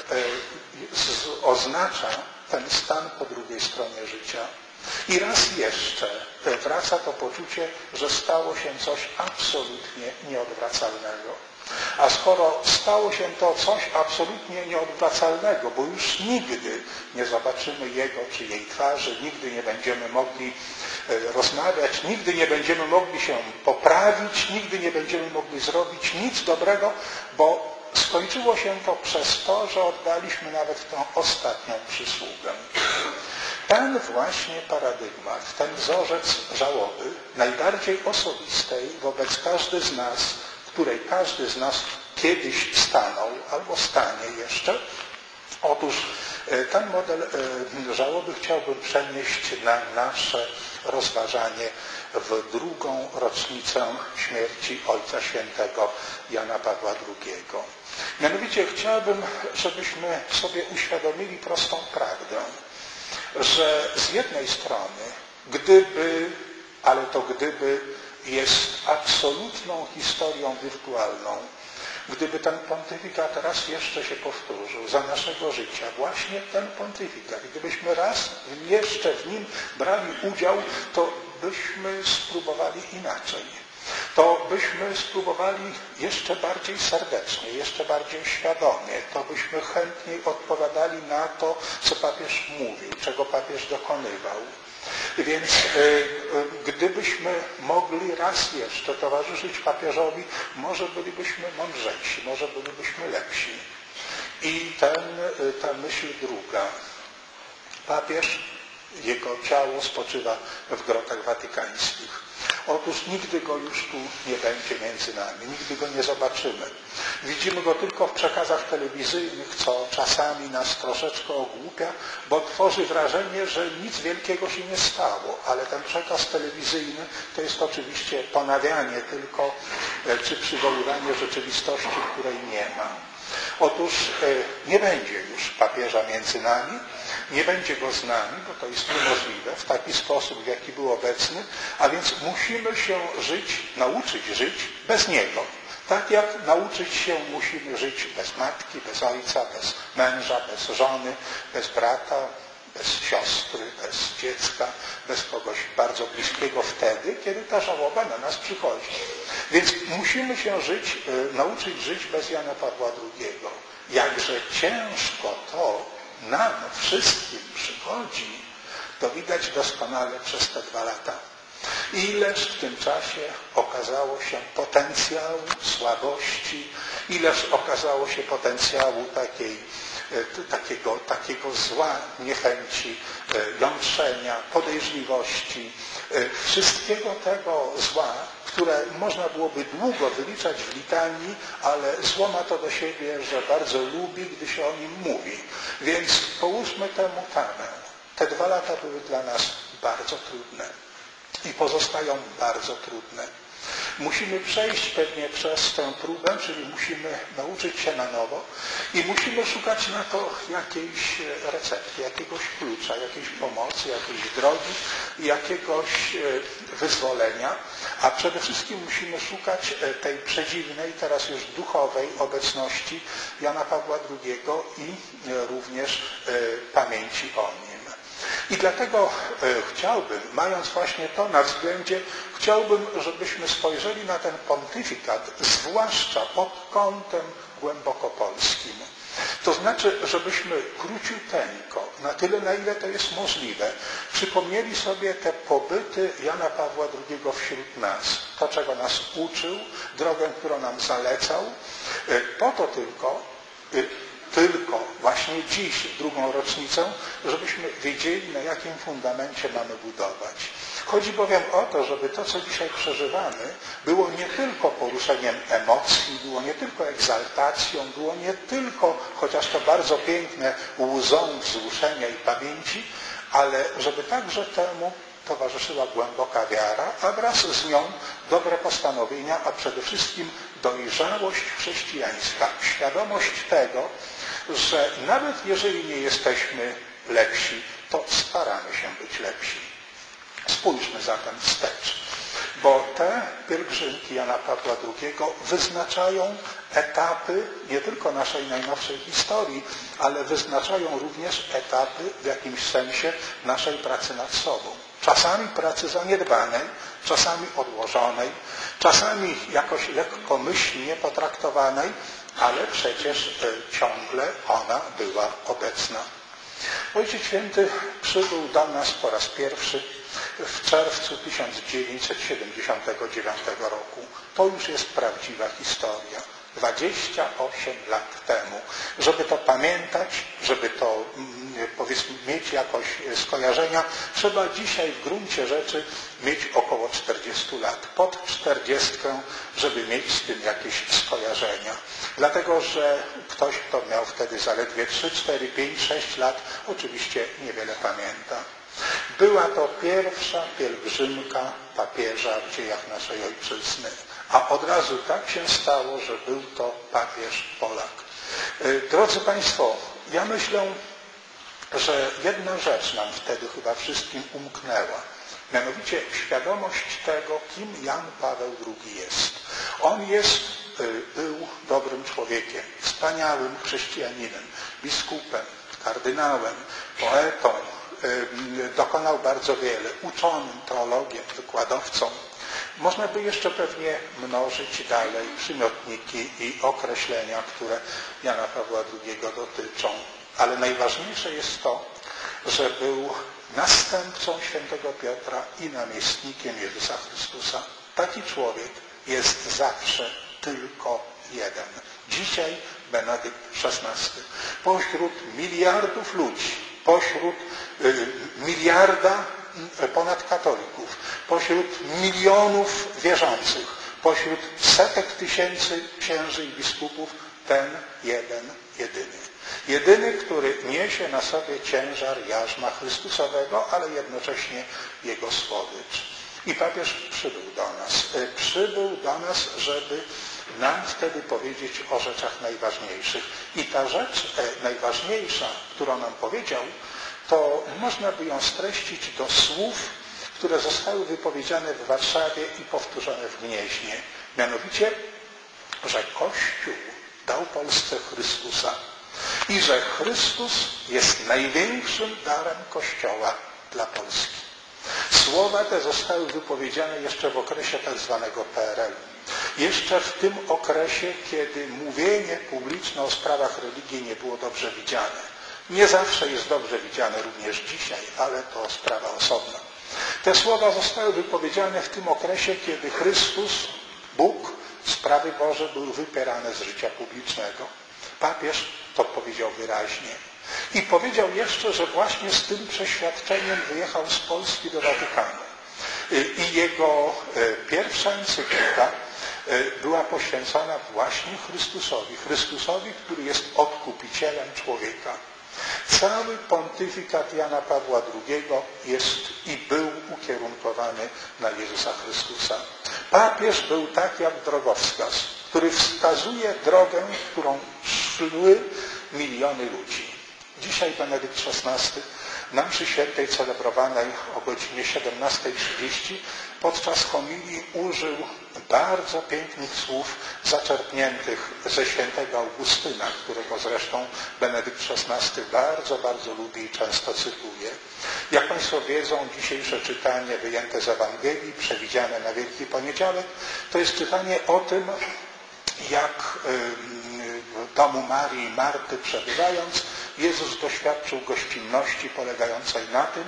Speaker 1: oznacza ten stan po drugiej stronie życia. I raz jeszcze wraca to poczucie, że stało się coś absolutnie nieodwracalnego. A skoro stało się to coś absolutnie nieodwracalnego, bo już nigdy nie zobaczymy jego czy jej twarzy, nigdy nie będziemy mogli rozmawiać, nigdy nie będziemy mogli się poprawić, nigdy nie będziemy mogli zrobić nic dobrego, bo skończyło się to przez to, że oddaliśmy nawet tą ostatnią przysługę. Ten właśnie paradygmat, ten wzorzec żałoby, najbardziej osobistej wobec każdy z nas, której każdy z nas kiedyś stanął albo stanie jeszcze. Otóż ten model żałoby chciałbym przenieść na nasze rozważanie w drugą rocznicę śmierci Ojca Świętego Jana Pawła drugiego. Mianowicie chciałbym, żebyśmy sobie uświadomili prostą prawdę, że z jednej strony, gdyby, ale to gdyby jest absolutną historią wirtualną, gdyby ten pontyfikat raz jeszcze się powtórzył za naszego życia, właśnie ten pontyfikat, gdybyśmy raz jeszcze w nim brali udział, to byśmy spróbowali inaczej. To byśmy spróbowali jeszcze bardziej serdecznie, jeszcze bardziej świadomie, to byśmy chętniej odpowiadali na to, co papież mówił, czego papież dokonywał. Więc y, gdybyśmy mogli raz jeszcze towarzyszyć papieżowi, może bylibyśmy mądrzejsi, może bylibyśmy lepsi. I ten, y, ta myśl druga. Papież, jego ciało spoczywa w grotach watykańskich. Otóż nigdy go już tu nie będzie między nami, nigdy go nie zobaczymy. Widzimy go tylko w przekazach telewizyjnych, co czasami nas troszeczkę ogłupia, bo tworzy wrażenie, że nic wielkiego się nie stało, ale ten przekaz telewizyjny to jest oczywiście ponawianie tylko, czy przywoływanie rzeczywistości, której nie ma. Otóż nie będzie już papieża między nami, nie będzie go z nami, bo to jest niemożliwe w taki sposób, w jaki był obecny, a więc musimy się żyć, nauczyć żyć bez niego. Tak jak nauczyć się musimy żyć bez matki, bez ojca, bez męża, bez żony, bez brata, bez siostry, bez dziecka, bez kogoś bardzo bliskiego wtedy, kiedy ta żałoba na nas przychodzi. Więc musimy się żyć, nauczyć żyć bez Jana Pawła drugiego. Jakże ciężko to nam wszystkim przychodzi, to widać doskonale przez te dwa lata. Ileż w tym czasie okazało się potencjału słabości, ileż okazało się potencjału takiej, takiego, takiego zła, niechęci, jątrzenia, podejrzliwości, wszystkiego tego zła, które można byłoby długo wyliczać w litanii, ale zło ma to do siebie, że bardzo lubi, gdy się o nim mówi. Więc połóżmy temu tamę. Te dwa lata były dla nas bardzo trudne i pozostają bardzo trudne. Musimy przejść pewnie przez tę próbę, czyli musimy nauczyć się na nowo i musimy szukać na to jakiejś recepty, jakiegoś klucza, jakiejś pomocy, jakiejś drogi, jakiegoś wyzwolenia, a przede wszystkim musimy szukać tej przedziwnej, teraz już duchowej obecności Jana Pawła drugiego i również pamięci o nim. I dlatego e, chciałbym, mając właśnie to na względzie, chciałbym, żebyśmy spojrzeli na ten pontyfikat, zwłaszcza pod kątem głęboko polskim. To znaczy, żebyśmy króciuteńko, na tyle, na ile to jest możliwe, przypomnieli sobie te pobyty Jana Pawła drugiego wśród nas. To, czego nas uczył, drogę, którą nam zalecał, po to tylko, tylko właśnie dziś, drugą rocznicę, żebyśmy wiedzieli, na jakim fundamencie mamy budować. Chodzi bowiem o to, żeby to, co dzisiaj przeżywamy, było nie tylko poruszeniem emocji, było nie tylko egzaltacją, było nie tylko, chociaż to bardzo piękne, łzą wzruszenia i pamięci, ale żeby także temu towarzyszyła głęboka wiara, a wraz z nią dobre postanowienia, a przede wszystkim dojrzałość chrześcijańska, świadomość tego, że nawet jeżeli nie jesteśmy lepsi, to staramy się być lepsi. Spójrzmy zatem wstecz, bo te pielgrzymki Jana Pawła drugiego wyznaczają etapy nie tylko naszej najnowszej historii, ale wyznaczają również etapy w jakimś sensie naszej pracy nad sobą. Czasami pracy zaniedbanej, czasami odłożonej, czasami jakoś lekkomyślnie potraktowanej, ale przecież ciągle ona była obecna. Ojciec Święty przybył do nas po raz pierwszy w czerwcu tysiąc dziewięćset siedemdziesiątego dziewiątego roku. To już jest prawdziwa historia. dwadzieścia osiem lat temu. Żeby to pamiętać, żeby to powiedzmy mieć jakoś skojarzenia, trzeba dzisiaj w gruncie rzeczy mieć około czterdziestu lat. Pod czterdziestkę, żeby mieć z tym jakieś skojarzenia. Dlatego, że ktoś, kto miał wtedy zaledwie trzy, cztery, pięć, sześć lat, oczywiście niewiele pamięta. Była to pierwsza pielgrzymka papieża w dziejach naszej ojczyzny. A od razu tak się stało, że był to papież Polak. Drodzy Państwo, ja myślę, że jedna rzecz nam wtedy chyba wszystkim umknęła. Mianowicie świadomość tego, kim Jan Paweł drugi jest. On jest, był dobrym człowiekiem, wspaniałym chrześcijaninem, biskupem, kardynałem, poetą, dokonał bardzo wiele, uczonym, teologiem, wykładowcą. Można by jeszcze pewnie mnożyć dalej przymiotniki i określenia, które Jana Pawła drugiego dotyczą. Ale najważniejsze jest to, że był następcą świętego Piotra i namiestnikiem Jezusa Chrystusa. Taki człowiek jest zawsze tylko jeden. Dzisiaj Benedykt szesnasty. Pośród miliardów ludzi, pośród y, miliarda ponad katolików, pośród milionów wierzących, pośród setek tysięcy księży i biskupów, ten jeden, jedyny. Jedyny, który niesie na sobie ciężar jarzma Chrystusowego, ale jednocześnie jego słodycz. I papież przybył do nas. Przybył do nas, żeby nam wtedy powiedzieć o rzeczach najważniejszych. I ta rzecz najważniejsza, którą nam powiedział, to można by ją streścić do słów, które zostały wypowiedziane w Warszawie i powtórzone w Gnieźnie. Mianowicie, że Kościół dał Polsce Chrystusa i że Chrystus jest największym darem Kościoła dla Polski. Słowa te zostały wypowiedziane jeszcze w okresie tak zwanego P R L. Jeszcze w tym okresie, kiedy mówienie publiczne o sprawach religii nie było dobrze widziane. Nie zawsze jest dobrze widziane również dzisiaj, ale to sprawa osobna. Te słowa zostały wypowiedziane w tym okresie, kiedy Chrystus, Bóg, sprawy Boże były wypierane z życia publicznego. Papież to powiedział wyraźnie. I powiedział jeszcze, że właśnie z tym przeświadczeniem wyjechał z Polski do Watykanu. I jego pierwsza encyklika była poświęcona właśnie Chrystusowi. Chrystusowi, który jest odkupicielem człowieka. Cały pontyfikat Jana Pawła drugiego jest i był ukierunkowany na Jezusa Chrystusa. Papież był tak jak drogowskaz, który wskazuje drogę, którą szły miliony ludzi. Dzisiaj Benedykt szesnasty na mszy świętej celebrowanej o godzinie siedemnastej trzydzieści podczas homilii użył bardzo pięknych słów zaczerpniętych ze świętego Augustyna, którego zresztą Benedykt szesnasty bardzo, bardzo lubi i często cytuje. Jak Państwo wiedzą, dzisiejsze czytanie wyjęte z Ewangelii, przewidziane na Wielki Poniedziałek, to jest czytanie o tym, jak w domu Marii i Marty przebywając, Jezus doświadczył gościnności polegającej na tym,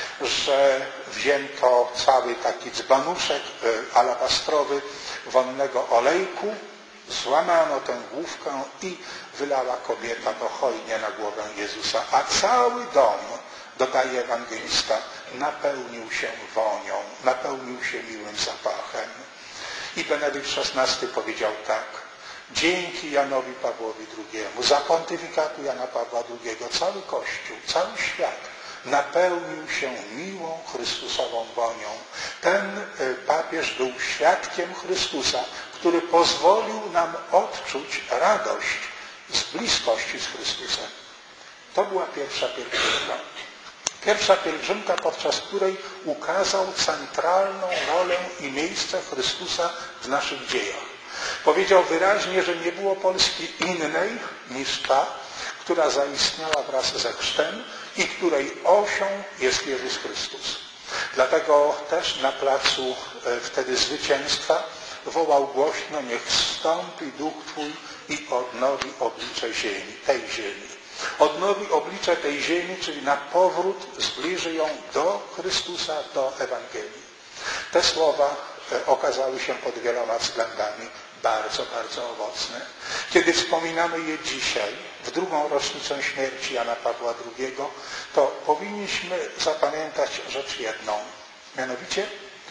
Speaker 1: że wzięto cały taki dzbanuszek alabastrowy wonnego olejku, złamano tę główkę i wylała kobieta to hojnie na głowę Jezusa, a cały dom, dodaje ewangelista, napełnił się wonią, napełnił się miłym zapachem. I Benedykt szesnasty powiedział tak: dzięki Janowi Pawłowi drugiemu, za pontyfikatu Jana Pawła drugiego, cały Kościół, cały świat napełnił się miłą Chrystusową wonią. Ten papież był świadkiem Chrystusa, który pozwolił nam odczuć radość z bliskości z Chrystusem. To była pierwsza pielgrzymka. Pierwsza pielgrzymka, podczas której ukazał centralną rolę i miejsce Chrystusa w naszych dziejach. Powiedział wyraźnie, że nie było Polski innej niż ta, która zaistniała wraz ze chrztem i której osią jest Jezus Chrystus. Dlatego też na placu wtedy zwycięstwa wołał głośno: niech wstąpi Duch Twój i odnowi oblicze ziemi, tej ziemi. Odnowi oblicze tej ziemi, czyli na powrót zbliży ją do Chrystusa, do Ewangelii. Te słowa okazały się pod wieloma względami bardzo, bardzo owocne. Kiedy wspominamy je dzisiaj, w drugą rocznicę śmierci Jana Pawła drugiego, to powinniśmy zapamiętać rzecz jedną. Mianowicie,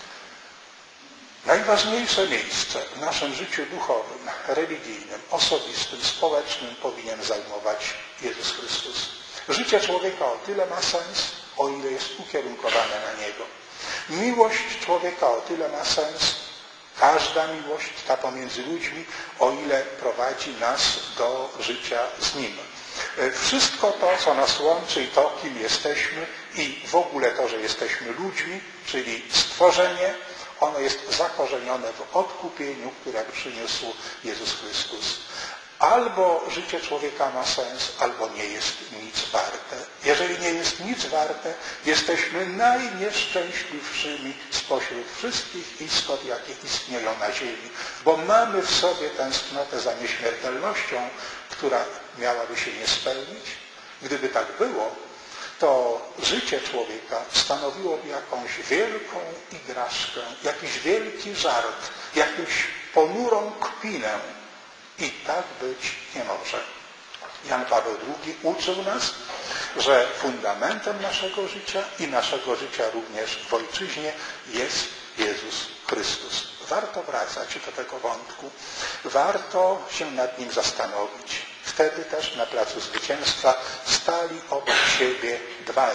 Speaker 1: najważniejsze miejsce w naszym życiu duchowym, religijnym, osobistym, społecznym powinien zajmować Jezus Chrystus. Życie człowieka o tyle ma sens, o ile jest ukierunkowane na Niego. Miłość człowieka o tyle ma sens, każda miłość, ta pomiędzy ludźmi, o ile prowadzi nas do życia z Nim. Wszystko to, co nas łączy i to, kim jesteśmy i w ogóle to, że jesteśmy ludźmi, czyli stworzenie, ono jest zakorzenione w odkupieniu, które przyniósł Jezus Chrystus. Albo życie człowieka ma sens, albo nie jest nic warte. Jeżeli nie jest nic warte, jesteśmy najnieszczęśliwszymi spośród wszystkich istot, jakie istnieją na ziemi, bo mamy w sobie tęsknotę za nieśmiertelnością, która miałaby się nie spełnić. Gdyby tak było, to życie człowieka stanowiłoby jakąś wielką igraszkę, jakiś wielki żart, jakąś ponurą kpinę. I tak być nie może. Jan Paweł drugi uczył nas, że fundamentem naszego życia i naszego życia również w ojczyźnie jest Jezus Chrystus. Warto wracać do tego wątku. Warto się nad nim zastanowić. Wtedy też na Placu Zwycięstwa stali obok siebie dwaj.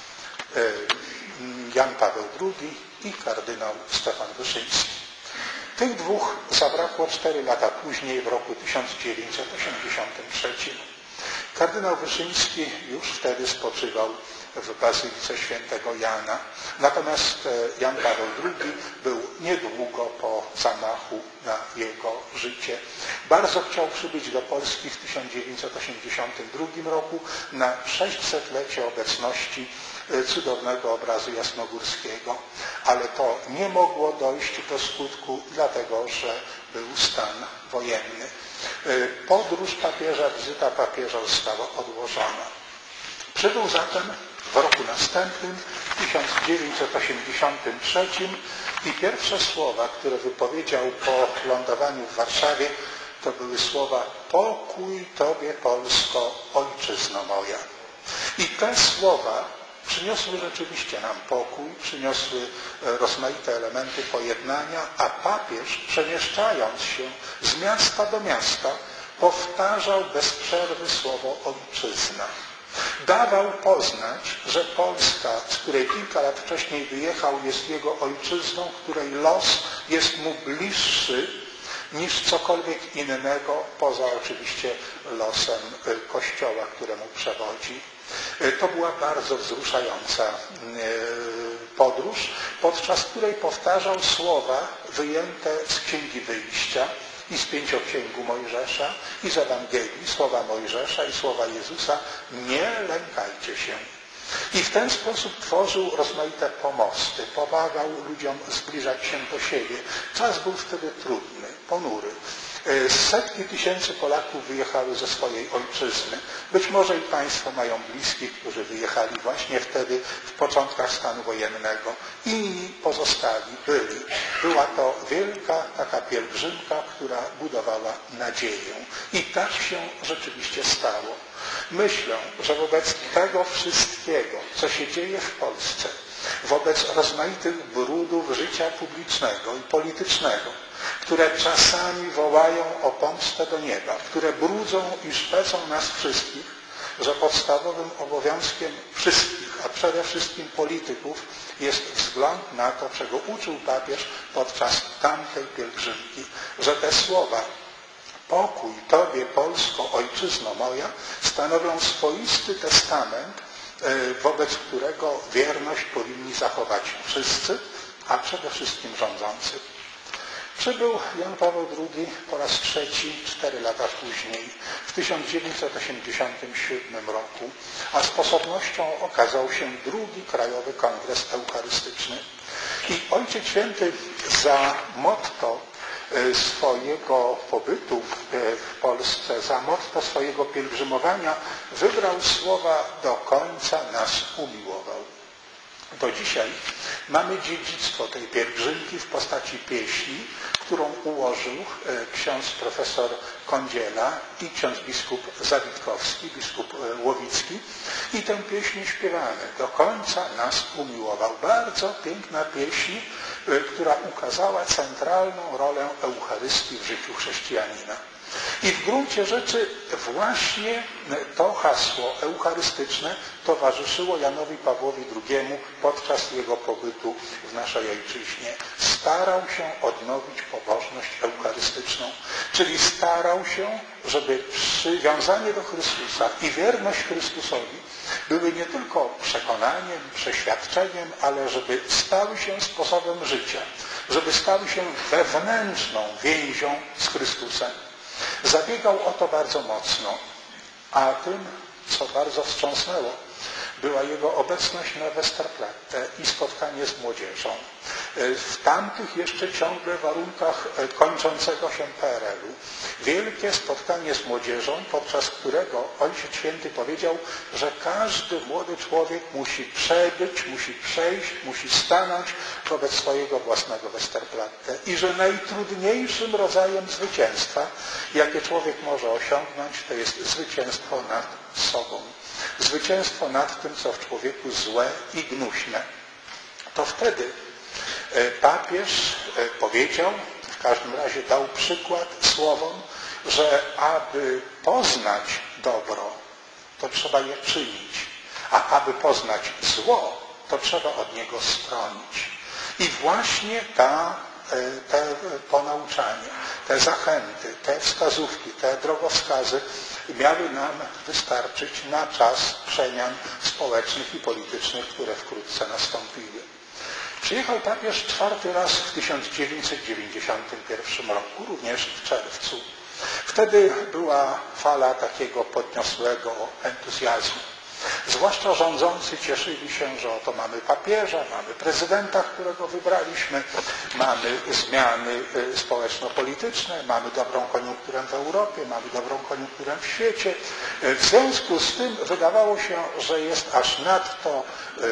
Speaker 1: Jan Paweł drugi i kardynał Stefan Wyszyński. Tych dwóch zabrakło cztery lata później, w roku tysiąc dziewięćset osiemdziesiątym trzecim. Kardynał Wyszyński już wtedy spoczywał w Bazylice Świętego Jana. Natomiast Jan Paweł drugi był niedługo po zamachu na jego życie. Bardzo chciał przybyć do Polski w tysiąc dziewięćset osiemdziesiątym drugim roku na sześćsetlecie obecności cudownego obrazu jasnogórskiego, ale to nie mogło dojść do skutku, dlatego że był stan wojenny. Podróż papieża, wizyta papieża została odłożona. Przybył zatem w roku następnym, w tysiąc dziewięćset osiemdziesiątym trzecim i pierwsze słowa, które wypowiedział po lądowaniu w Warszawie, to były słowa: pokój Tobie, Polsko, ojczyzno moja. I te słowa przyniosły rzeczywiście nam pokój, przyniosły rozmaite elementy pojednania, a papież, przemieszczając się z miasta do miasta, powtarzał bez przerwy słowo ojczyzna. Dawał poznać, że Polska, z której kilka lat wcześniej wyjechał, jest jego ojczyzną, której los jest mu bliższy niż cokolwiek innego, poza oczywiście losem Kościoła, któremu przewodzi. To była bardzo wzruszająca podróż, podczas której powtarzał słowa wyjęte z Księgi Wyjścia i z Pięcioksięgu Mojżesza, i z Ewangelii, słowa Mojżesza i słowa Jezusa: nie lękajcie się. I w ten sposób tworzył rozmaite pomosty, pomagał ludziom zbliżać się do siebie. Czas był wtedy trudny, ponury. Setki tysięcy Polaków wyjechały ze swojej ojczyzny. Być może i Państwo mają bliskich, którzy wyjechali właśnie wtedy, w początkach stanu wojennego. Inni pozostali, byli. Była to wielka taka pielgrzymka, która budowała nadzieję. I tak się rzeczywiście stało. Myślę, że wobec tego wszystkiego, co się dzieje w Polsce, wobec rozmaitych brudów życia publicznego i politycznego, które czasami wołają o pomstę do nieba, które brudzą i szpecą nas wszystkich, że podstawowym obowiązkiem wszystkich, a przede wszystkim polityków, jest wzgląd na to, czego uczył papież podczas tamtej pielgrzymki, że te słowa: pokój Tobie, Polsko, ojczyzno moja, stanowią swoisty testament, wobec którego wierność powinni zachować wszyscy, a przede wszystkim rządzący. Przybył Jan Paweł drugi po raz trzeci, cztery lata później, w tysiąc dziewięćset osiemdziesiątym siódmym roku, a sposobnością okazał się drugi Krajowy Kongres Eucharystyczny. I Ojciec Święty za motto swojego pobytu w Polsce, za motto swojego pielgrzymowania wybrał słowa: do końca nas umiłował. Do dzisiaj mamy dziedzictwo tej pielgrzymki w postaci pieśni, którą ułożył ksiądz profesor Kądziela i ksiądz biskup Zawitkowski, biskup Łowicki. I tę pieśń śpiewamy: do końca nas umiłował. Bardzo piękna pieśń, która ukazała centralną rolę Eucharystii w życiu chrześcijanina. I w gruncie rzeczy właśnie to hasło eucharystyczne towarzyszyło Janowi Pawłowi drugiemu podczas jego pobytu w naszej ojczyźnie. Starał się odnowić pobożność eucharystyczną, czyli starał się, żeby przywiązanie do Chrystusa i wierność Chrystusowi były nie tylko przekonaniem, przeświadczeniem, ale żeby stały się sposobem życia, żeby stały się wewnętrzną więzią z Chrystusem. Zabiegał o to bardzo mocno, a tym, co bardzo wstrząsnęło, była jego obecność na Westerplatte i spotkanie z młodzieżą. W tamtych jeszcze ciągle warunkach kończącego się P R L u. Wielkie spotkanie z młodzieżą, podczas którego Ojciec Święty powiedział, że każdy młody człowiek musi przebyć, musi przejść, musi stanąć wobec swojego własnego Westerplatte i że najtrudniejszym rodzajem zwycięstwa, jakie człowiek może osiągnąć, to jest zwycięstwo nad sobą. Zwycięstwo nad tym, co w człowieku złe i gnuśne. To wtedy papież powiedział, w każdym razie dał przykład słowom, że aby poznać dobro, to trzeba je czynić, a aby poznać zło, to trzeba od niego stronić. I właśnie ta, te ponauczanie, te zachęty, te wskazówki, te drogowskazy miały nam wystarczyć na czas przemian społecznych i politycznych, które wkrótce nastąpiły. Przyjechał papież czwarty raz w tysiąc dziewięćset dziewięćdziesiątym pierwszym roku, również w czerwcu. Wtedy była fala takiego podniosłego entuzjazmu. Zwłaszcza rządzący cieszyli się, że oto mamy papieża, mamy prezydenta, którego wybraliśmy, mamy zmiany społeczno-polityczne, mamy dobrą koniunkturę w Europie, mamy dobrą koniunkturę w świecie. W związku z tym wydawało się, że jest aż nadto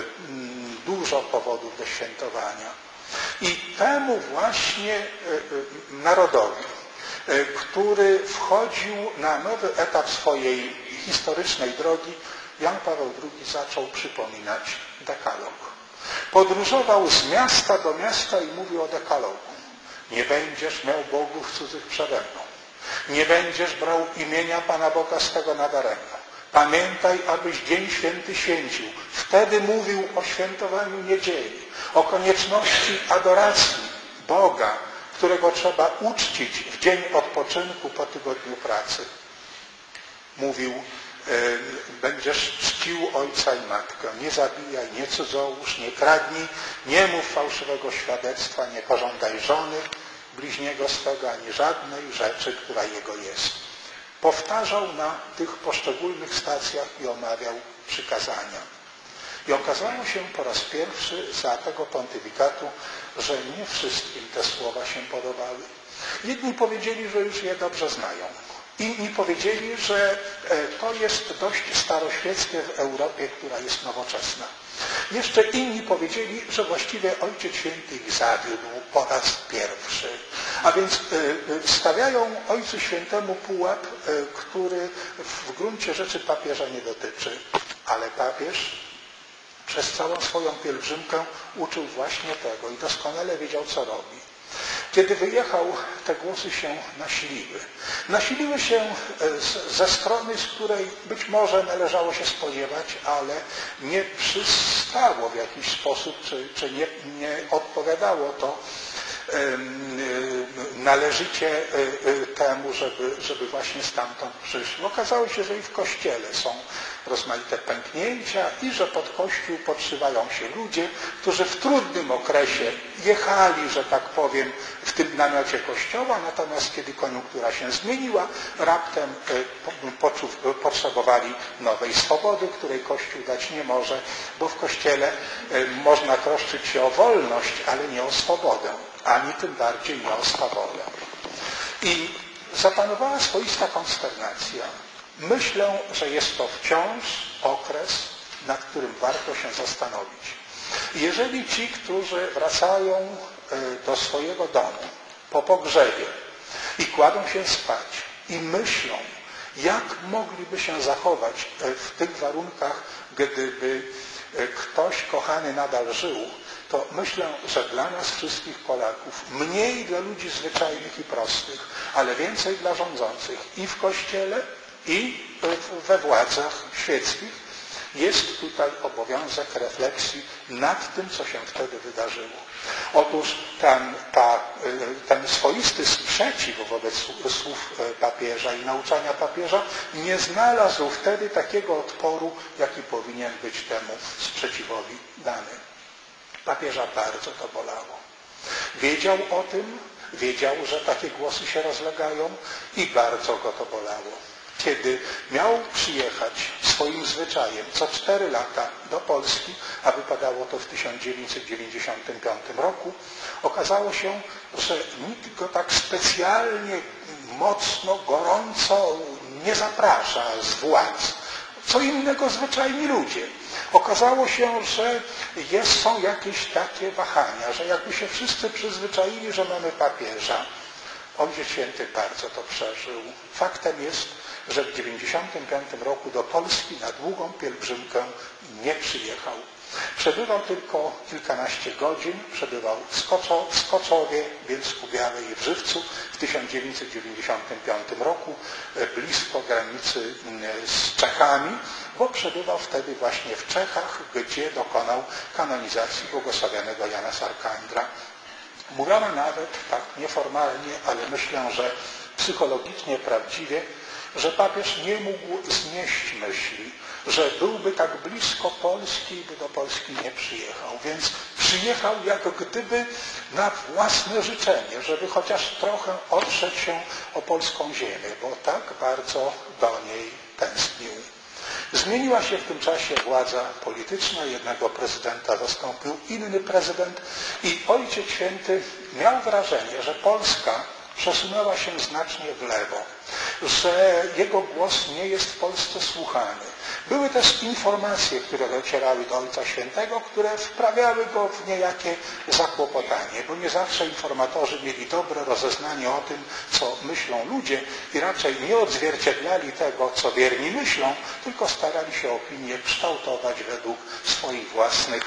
Speaker 1: dużo powodów do świętowania. I temu właśnie narodowi, który wchodził na nowy etap swojej historycznej drogi, Jan Paweł drugi zaczął przypominać dekalog. Podróżował z miasta do miasta i mówił o dekalogu. Nie będziesz miał bogów cudzych przede mną. Nie będziesz brał imienia Pana Boga swego nadaremno. Pamiętaj, abyś Dzień Święty święcił. Wtedy mówił o świętowaniu niedzieli, o konieczności adoracji Boga którego trzeba uczcić w dzień odpoczynku po tygodniu pracy. Mówił, będziesz czcił ojca i matkę, nie zabijaj, nie cudzołóż, nie kradnij, nie mów fałszywego świadectwa, nie pożądaj żony bliźniego swego, ani żadnej rzeczy, która jego jest. Powtarzał na tych poszczególnych stacjach i omawiał przykazania. I okazało się po raz pierwszy za tego pontyfikatu, że nie wszystkim te słowa się podobały. Jedni powiedzieli, że już je dobrze znają. Inni powiedzieli, że to jest dość staroświeckie w Europie, która jest nowoczesna. Jeszcze inni powiedzieli, że właściwie Ojciec Święty ich zawiódł po raz pierwszy. A więc stawiają Ojcu Świętemu pułap, który w gruncie rzeczy papieża nie dotyczy. Ale papież przez całą swoją pielgrzymkę uczył właśnie tego i doskonale wiedział, co robi. Kiedy wyjechał, te głosy się nasiliły. Nasiliły się ze strony, z której być może należało się spodziewać, ale nie przystało w jakiś sposób, czy, czy nie, nie odpowiadało to należycie temu, żeby, żeby właśnie stamtąd przyszło. Okazało się, że i w Kościele są rozmaite pęknięcia i że pod Kościół podszywają się ludzie, którzy w trudnym okresie jechali, że tak powiem, w tym namiocie Kościoła, natomiast kiedy koniunktura się zmieniła, raptem potrzebowali nowej swobody, której Kościół dać nie może, bo w Kościele można troszczyć się o wolność, ale nie o swobodę, ani tym bardziej nie o swobodę. I zapanowała swoista konsternacja. Myślę, że jest to wciąż okres, nad którym warto się zastanowić. Jeżeli ci, którzy wracają do swojego domu po pogrzebie i kładą się spać i myślą, jak mogliby się zachować w tych warunkach, gdyby ktoś kochany nadal żył, to myślę, że dla nas wszystkich Polaków, mniej dla ludzi zwyczajnych i prostych, ale więcej dla rządzących i w Kościele, i we władzach świeckich, jest tutaj obowiązek refleksji nad tym, co się wtedy wydarzyło. Otóż ten, ta, ten swoisty sprzeciw wobec słów papieża i nauczania papieża nie znalazł wtedy takiego odporu, jaki powinien być temu sprzeciwowi dany. Papieża bardzo to bolało. Wiedział o tym, wiedział, że takie głosy się rozlegają i bardzo go to bolało. Kiedy miał przyjechać swoim zwyczajem co cztery lata do Polski, a wypadało to w tysiąc dziewięćset dziewięćdziesiątym piątym roku, okazało się, że nikt go tak specjalnie, mocno, gorąco nie zaprasza z władz. Co innego zwyczajni ludzie. Okazało się, że jest, są jakieś takie wahania, że jakby się wszyscy przyzwyczaili, że mamy papieża. Ojciec Święty bardzo to przeżył. Faktem jest, że w dziewięćdziesiątym piątym roku do Polski na długą pielgrzymkę nie przyjechał. Przebywał tylko kilkanaście godzin, przebywał w, Skoczo, w Skoczowie, Bielsku Białej i w Żywcu w tysiąc dziewięćset dziewięćdziesiątym piątym roku, blisko granicy z Czechami, bo przebywał wtedy właśnie w Czechach, gdzie dokonał kanonizacji błogosławionego Jana z Arkandra. Mówiono nawet, tak nieformalnie, ale myślę, że psychologicznie prawdziwie, że papież nie mógł znieść myśli, że byłby tak blisko Polski i by do Polski nie przyjechał. Więc przyjechał jak gdyby na własne życzenie, żeby chociaż trochę otrzeć się o polską ziemię, bo tak bardzo do niej tęsknił. Zmieniła się w tym czasie władza polityczna, jednego prezydenta zastąpił inny prezydent i Ojciec Święty miał wrażenie, że Polska przesunęła się znacznie w lewo, że jego głos nie jest w Polsce słuchany. Były też informacje, które docierały do Ojca Świętego, które wprawiały go w niejakie zakłopotanie, bo nie zawsze informatorzy mieli dobre rozeznanie o tym, co myślą ludzie i raczej nie odzwierciedlali tego, co wierni myślą, tylko starali się opinię kształtować według swoich własnych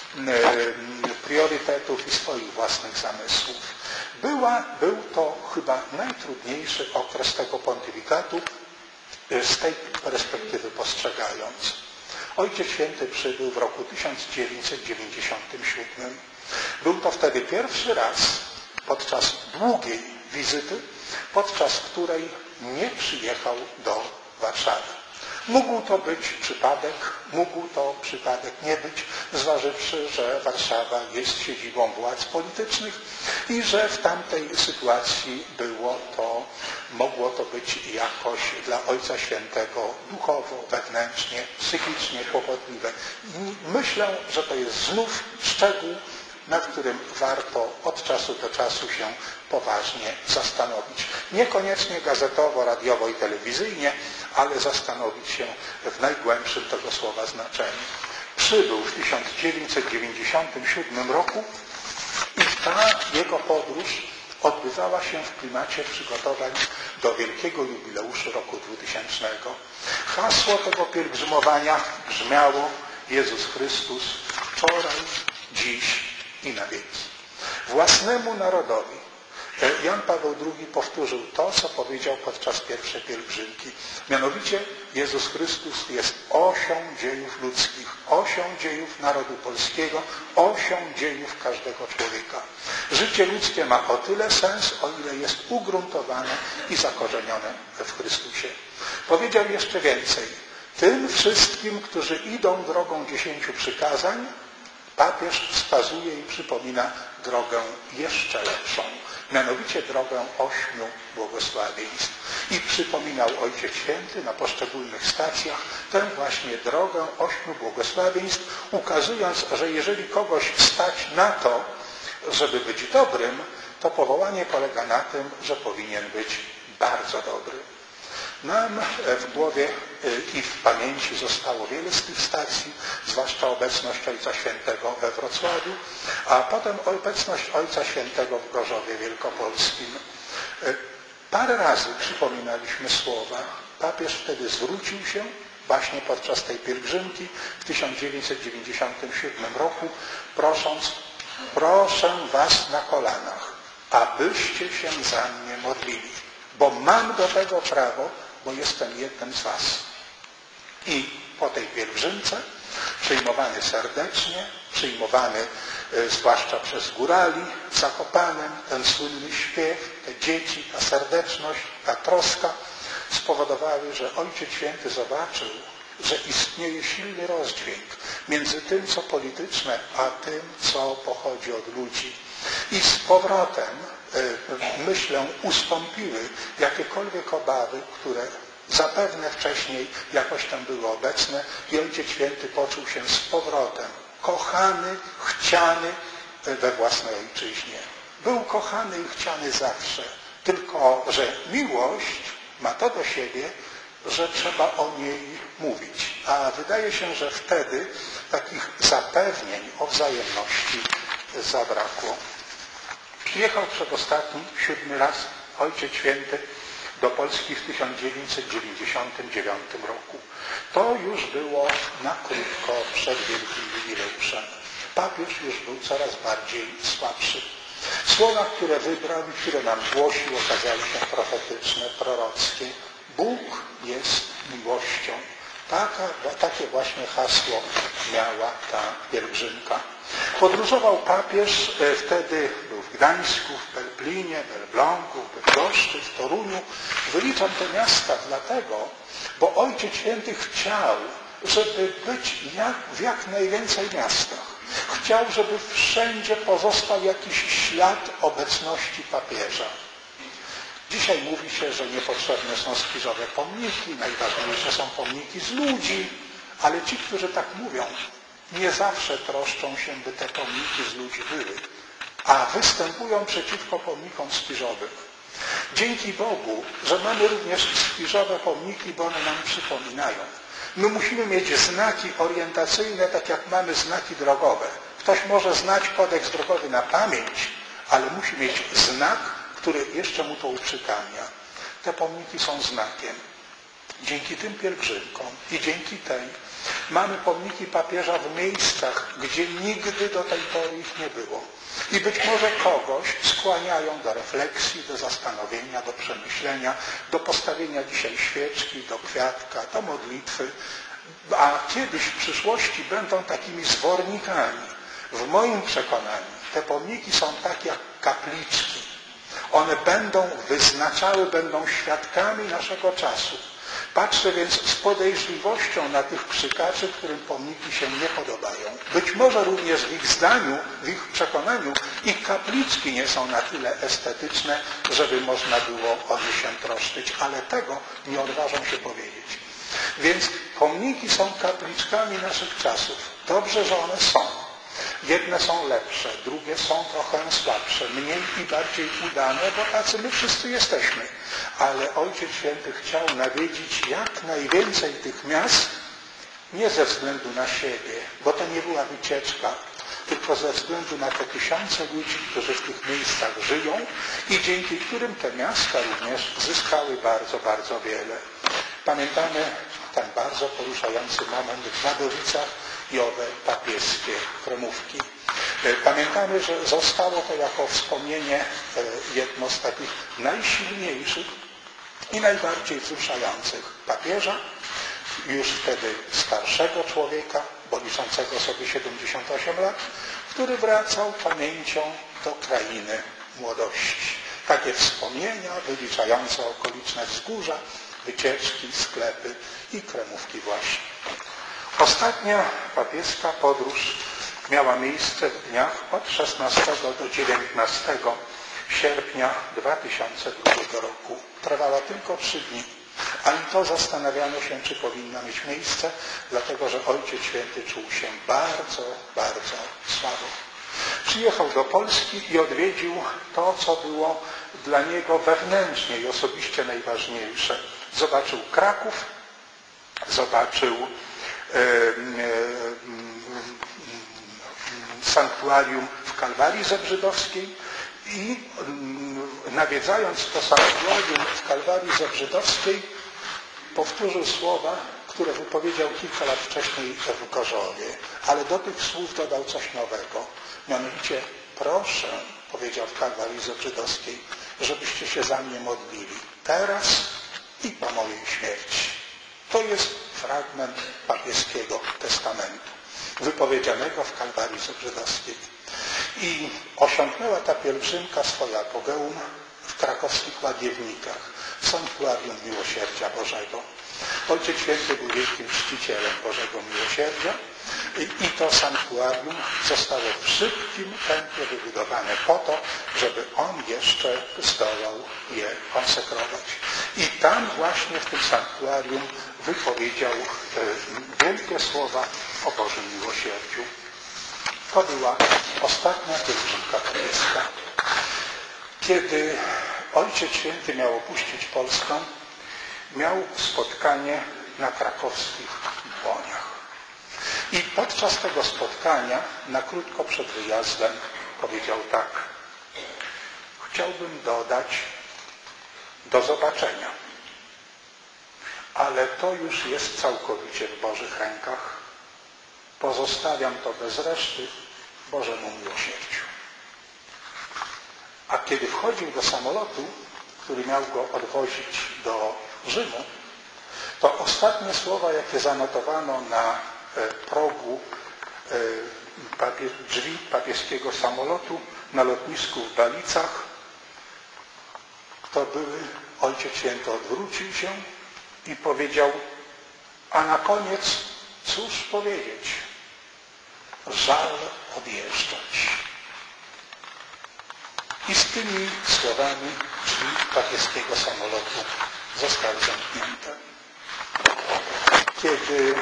Speaker 1: priorytetów i swoich własnych zamysłów. Była, był to chyba najtrudniejszy okres tego pontyfikatu, z tej perspektywy postrzegając. Ojciec Święty przybył w roku tysiąc dziewięćset dziewięćdziesiątym siódmym. Był to wtedy pierwszy raz, podczas długiej wizyty, podczas której nie przyjechał do Warszawy. Mógł to być przypadek, mógł to przypadek nie być, zważywszy, że Warszawa jest siedzibą władz politycznych i że w tamtej sytuacji było to, mogło to być jakoś dla Ojca Świętego duchowo, wewnętrznie, psychicznie kłopotliwe. Myślę, że to jest znów szczegół, nad którym warto od czasu do czasu się poważnie zastanowić. Niekoniecznie gazetowo, radiowo i telewizyjnie, ale zastanowić się w najgłębszym tego słowa znaczeniu. Przybył w tysiąc dziewięćset dziewięćdziesiątym siódmym roku i ta jego podróż odbywała się w klimacie przygotowań do wielkiego jubileuszu roku dwutysięcznego. Hasło tego pielgrzymowania brzmiało: Jezus Chrystus wczoraj, dziś i na wieki. Własnemu narodowi Jan Paweł drugi powtórzył to, co powiedział podczas pierwszej pielgrzymki. Mianowicie Jezus Chrystus jest osią dziejów ludzkich, osią dziejów narodu polskiego, osią dziejów każdego człowieka. Życie ludzkie ma o tyle sens, o ile jest ugruntowane i zakorzenione w Chrystusie. Powiedział jeszcze więcej. Tym wszystkim, którzy idą drogą dziesięciu przykazań, papież wskazuje i przypomina drogę jeszcze lepszą, mianowicie drogę ośmiu błogosławieństw. I przypominał Ojciec Święty na poszczególnych stacjach tę właśnie drogę ośmiu błogosławieństw, ukazując, że jeżeli kogoś stać na to, żeby być dobrym, to powołanie polega na tym, że powinien być bardzo dobry. Nam w głowie i w pamięci zostało wiele z tych stacji, zwłaszcza obecność Ojca Świętego we Wrocławiu, a potem obecność Ojca Świętego w Gorzowie Wielkopolskim. Parę razy przypominaliśmy słowa. Papież wtedy zwrócił się właśnie podczas tej pielgrzymki w tysiąc dziewięćset dziewięćdziesiątym siódmym roku, prosząc: proszę was na kolanach, abyście się za mnie modlili, bo mam do tego prawo, bo jestem jednym z was. I po tej pielgrzymce, przyjmowany serdecznie, przyjmowany e, zwłaszcza przez górali w Zakopanem, ten słynny śpiew, te dzieci, ta serdeczność, ta troska spowodowały, że Ojciec Święty zobaczył, że istnieje silny rozdźwięk między tym, co polityczne, a tym, co pochodzi od ludzi. I z powrotem, myślę, ustąpiły jakiekolwiek obawy, które zapewne wcześniej jakoś tam były obecne, i Ojciec Święty poczuł się z powrotem kochany, chciany we własnej ojczyźnie. Był kochany i chciany zawsze, tylko że miłość ma to do siebie, że trzeba o niej mówić. A wydaje się, że wtedy takich zapewnień o wzajemności zabrakło. Przyjechał przedostatni, siódmy raz, Ojciec Święty do Polski w tysiąc dziewięćset dziewięćdziesiątym dziewiątym roku. To już było na krótko przed wielkim jubileuszem. Papież już był coraz bardziej słabszy. Słowa, które wybrał i które nam głosił, okazały się profetyczne, prorockie. Bóg jest miłością. Taka, takie właśnie hasło miała ta pielgrzymka. Podróżował papież, wtedy był w Gdańsku, w Pelplinie, w Elblągu, w Bydgoszczy, w Toruniu. Wyliczam te miasta dlatego, bo Ojciec Święty chciał, żeby być jak, w jak najwięcej miastach. Chciał, żeby wszędzie pozostał jakiś ślad obecności papieża. Dzisiaj mówi się, że niepotrzebne są spiżowe pomniki, najważniejsze są pomniki z ludzi, ale ci, którzy tak mówią, nie zawsze troszczą się, by te pomniki z ludzi były, a występują przeciwko pomnikom spiżowym. Dzięki Bogu, że mamy również spiżowe pomniki, bo one nam przypominają. My musimy mieć znaki orientacyjne, tak jak mamy znaki drogowe. Ktoś może znać kodeks drogowy na pamięć, ale musi mieć znak, który jeszcze mu to uprzytamnia. Te pomniki są znakiem. Dzięki tym pielgrzymkom i dzięki tej mamy pomniki papieża w miejscach, gdzie nigdy do tej pory ich nie było. I być może kogoś skłaniają do refleksji, do zastanowienia, do przemyślenia, do postawienia dzisiaj świeczki, do kwiatka, do modlitwy, a kiedyś w przyszłości będą takimi zwornikami. W moim przekonaniu te pomniki są tak jak kapliczki. One będą wyznaczały, będą świadkami naszego czasu. Patrzę więc z podejrzliwością na tych krzykaczy, którym pomniki się nie podobają. Być może również w ich zdaniu, w ich przekonaniu ich kapliczki nie są na tyle estetyczne, żeby można było o nie się troszczyć, ale tego nie odważą się powiedzieć. Więc pomniki są kapliczkami naszych czasów. Dobrze, że one są. Jedne są lepsze, drugie są trochę słabsze, mniej i bardziej udane, bo tacy my wszyscy jesteśmy. Ale Ojciec Święty chciał nawiedzić jak najwięcej tych miast, nie ze względu na siebie, bo to nie była wycieczka, tylko ze względu na te tysiące ludzi, którzy w tych miejscach żyją i dzięki którym te miasta również zyskały bardzo, bardzo wiele. Pamiętamy ten bardzo poruszający moment w Wadowicach i owe papieskie kremówki. Pamiętamy, że zostało to jako wspomnienie jedno z takich najsilniejszych i najbardziej wzruszających papieża, już wtedy starszego człowieka, bo liczącego sobie siedemdziesiąt osiem lat, który wracał pamięcią do krainy młodości. Takie wspomnienia wyliczające okoliczne wzgórza, wycieczki, sklepy i kremówki właśnie. Ostatnia papieska podróż miała miejsce w dniach od szesnastego do dziewiętnastego sierpnia dwa tysiące drugiego roku. Trwała tylko trzy dni, a i to zastanawiano się, czy powinna mieć miejsce, dlatego że Ojciec Święty czuł się bardzo, bardzo słabo. Przyjechał do Polski i odwiedził to, co było dla niego wewnętrznie i osobiście najważniejsze. Zobaczył Kraków, zobaczył e, e, sanktuarium w Kalwarii Zebrzydowskiej i nawiedzając to sanktuarium w Kalwarii Zebrzydowskiej powtórzył słowa, które wypowiedział kilka lat wcześniej w Gorzowie, ale do tych słów dodał coś nowego. Mianowicie, proszę, powiedział w Kalwarii Zebrzydowskiej, żebyście się za mnie modlili teraz i po mojej śmierci. To jest fragment papieskiego testamentu, wypowiedzianego w Kalwarii Zebrzydowskiej. I osiągnęła ta pielgrzymka swoje apogeum w krakowskich Łagiewnikach, w Sanktuarium Miłosierdzia Bożego. Ojciec Święty był wielkim czcicielem Bożego Miłosierdzia i to sanktuarium zostało w szybkim tempie wybudowane po to, żeby on jeszcze zdołał je konsekrować. I tam właśnie w tym sanktuarium wypowiedział wielkie słowa o Bożym Miłosierdziu. To była ostatnia pielgrzymka papieska. Kiedy Ojciec Święty miał opuścić Polskę, miał spotkanie na krakowskich Błoniach. I podczas tego spotkania, na krótko przed wyjazdem, powiedział tak: chciałbym dodać do zobaczenia, ale to już jest całkowicie w Bożych rękach. Pozostawiam to bez reszty Bożemu miłosierdziu. A kiedy wchodził do samolotu, który miał go odwozić do Rzymu, to ostatnie słowa, jakie zanotowano na progu drzwi papieskiego samolotu na lotnisku w Balicach, to były: Ojciec Święty odwrócił się i powiedział: a na koniec cóż powiedzieć? Żal odjeżdżać. I z tymi słowami drzwi papieskiego samolotu zostały zamknięte. Kiedy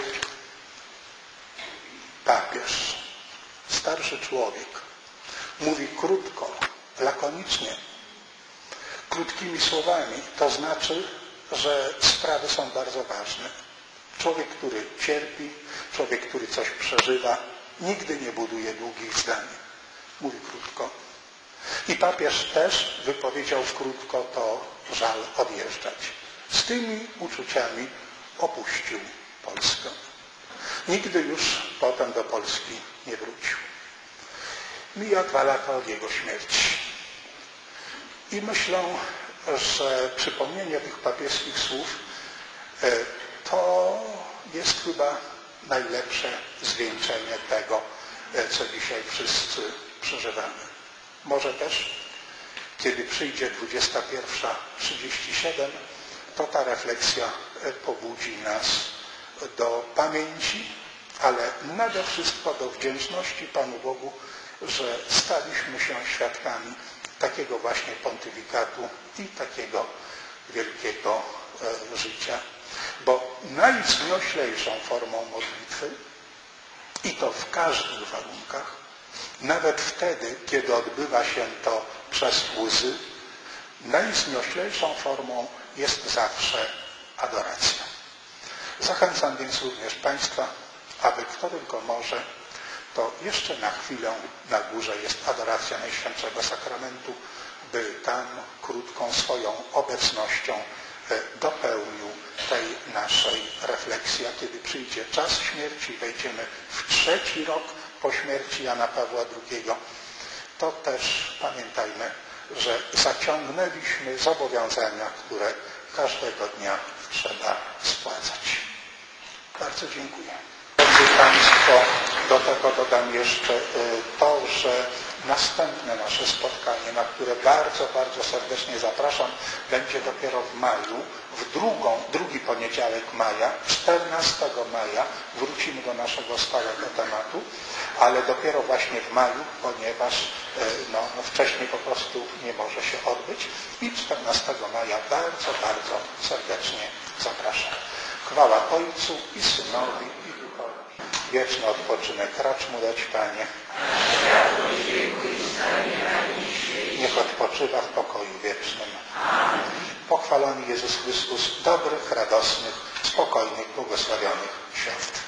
Speaker 1: papież, starszy człowiek, mówi krótko, lakonicznie, krótkimi słowami, to znaczy, że sprawy są bardzo ważne. Człowiek, który cierpi, człowiek, który coś przeżywa, nigdy nie buduje długich zdań. Mówi krótko. I papież też wypowiedział krótko to żal odjeżdżać. Z tymi uczuciami opuścił Polskę. Nigdy już potem do Polski nie wrócił. Mija dwa lata od jego śmierci. I myślę, że przypomnienie tych papieskich słów to jest chyba najlepsze zwieńczenie tego, co dzisiaj wszyscy przeżywamy. Może też, kiedy przyjdzie dwudziesta pierwsza trzydzieści siedem, to ta refleksja pobudzi nas do pamięci, ale nade wszystko do wdzięczności Panu Bogu, że staliśmy się świadkami takiego właśnie pontyfikatu i takiego wielkiego e, życia. Bo najwznioślejszą formą modlitwy, i to w każdych warunkach, nawet wtedy, kiedy odbywa się to przez łzy, najwznioślejszą formą jest zawsze adoracja. Zachęcam więc również Państwa, aby kto tylko może, to jeszcze na chwilę na górze jest adoracja Najświętszego Sakramentu, by tam krótką swoją obecnością dopełnił tej naszej refleksji. A kiedy przyjdzie czas śmierci, wejdziemy w trzeci rok po śmierci Jana Pawła drugiego, to też pamiętajmy, że zaciągnęliśmy zobowiązania, które każdego dnia trzeba spłacać. Bardzo dziękuję. Drodzy Państwo, do tego dodam jeszcze to, że następne nasze spotkanie, na które bardzo, bardzo serdecznie zapraszam, będzie dopiero w maju, w drugą, drugi poniedziałek maja, czternastego maja wrócimy do naszego stałego tematu, ale dopiero właśnie w maju, ponieważ no, no wcześniej po prostu nie może się odbyć i czternastego maja bardzo, bardzo serdecznie zapraszam. Chwała Ojcu i Synowi i Duchowi. Wieczny odpoczynek racz mu dać, Panie. Niech odpoczywa w pokoju wiecznym. Pochwalony Jezus Chrystus, dobrych, radosnych, spokojnych, błogosławionych świąt.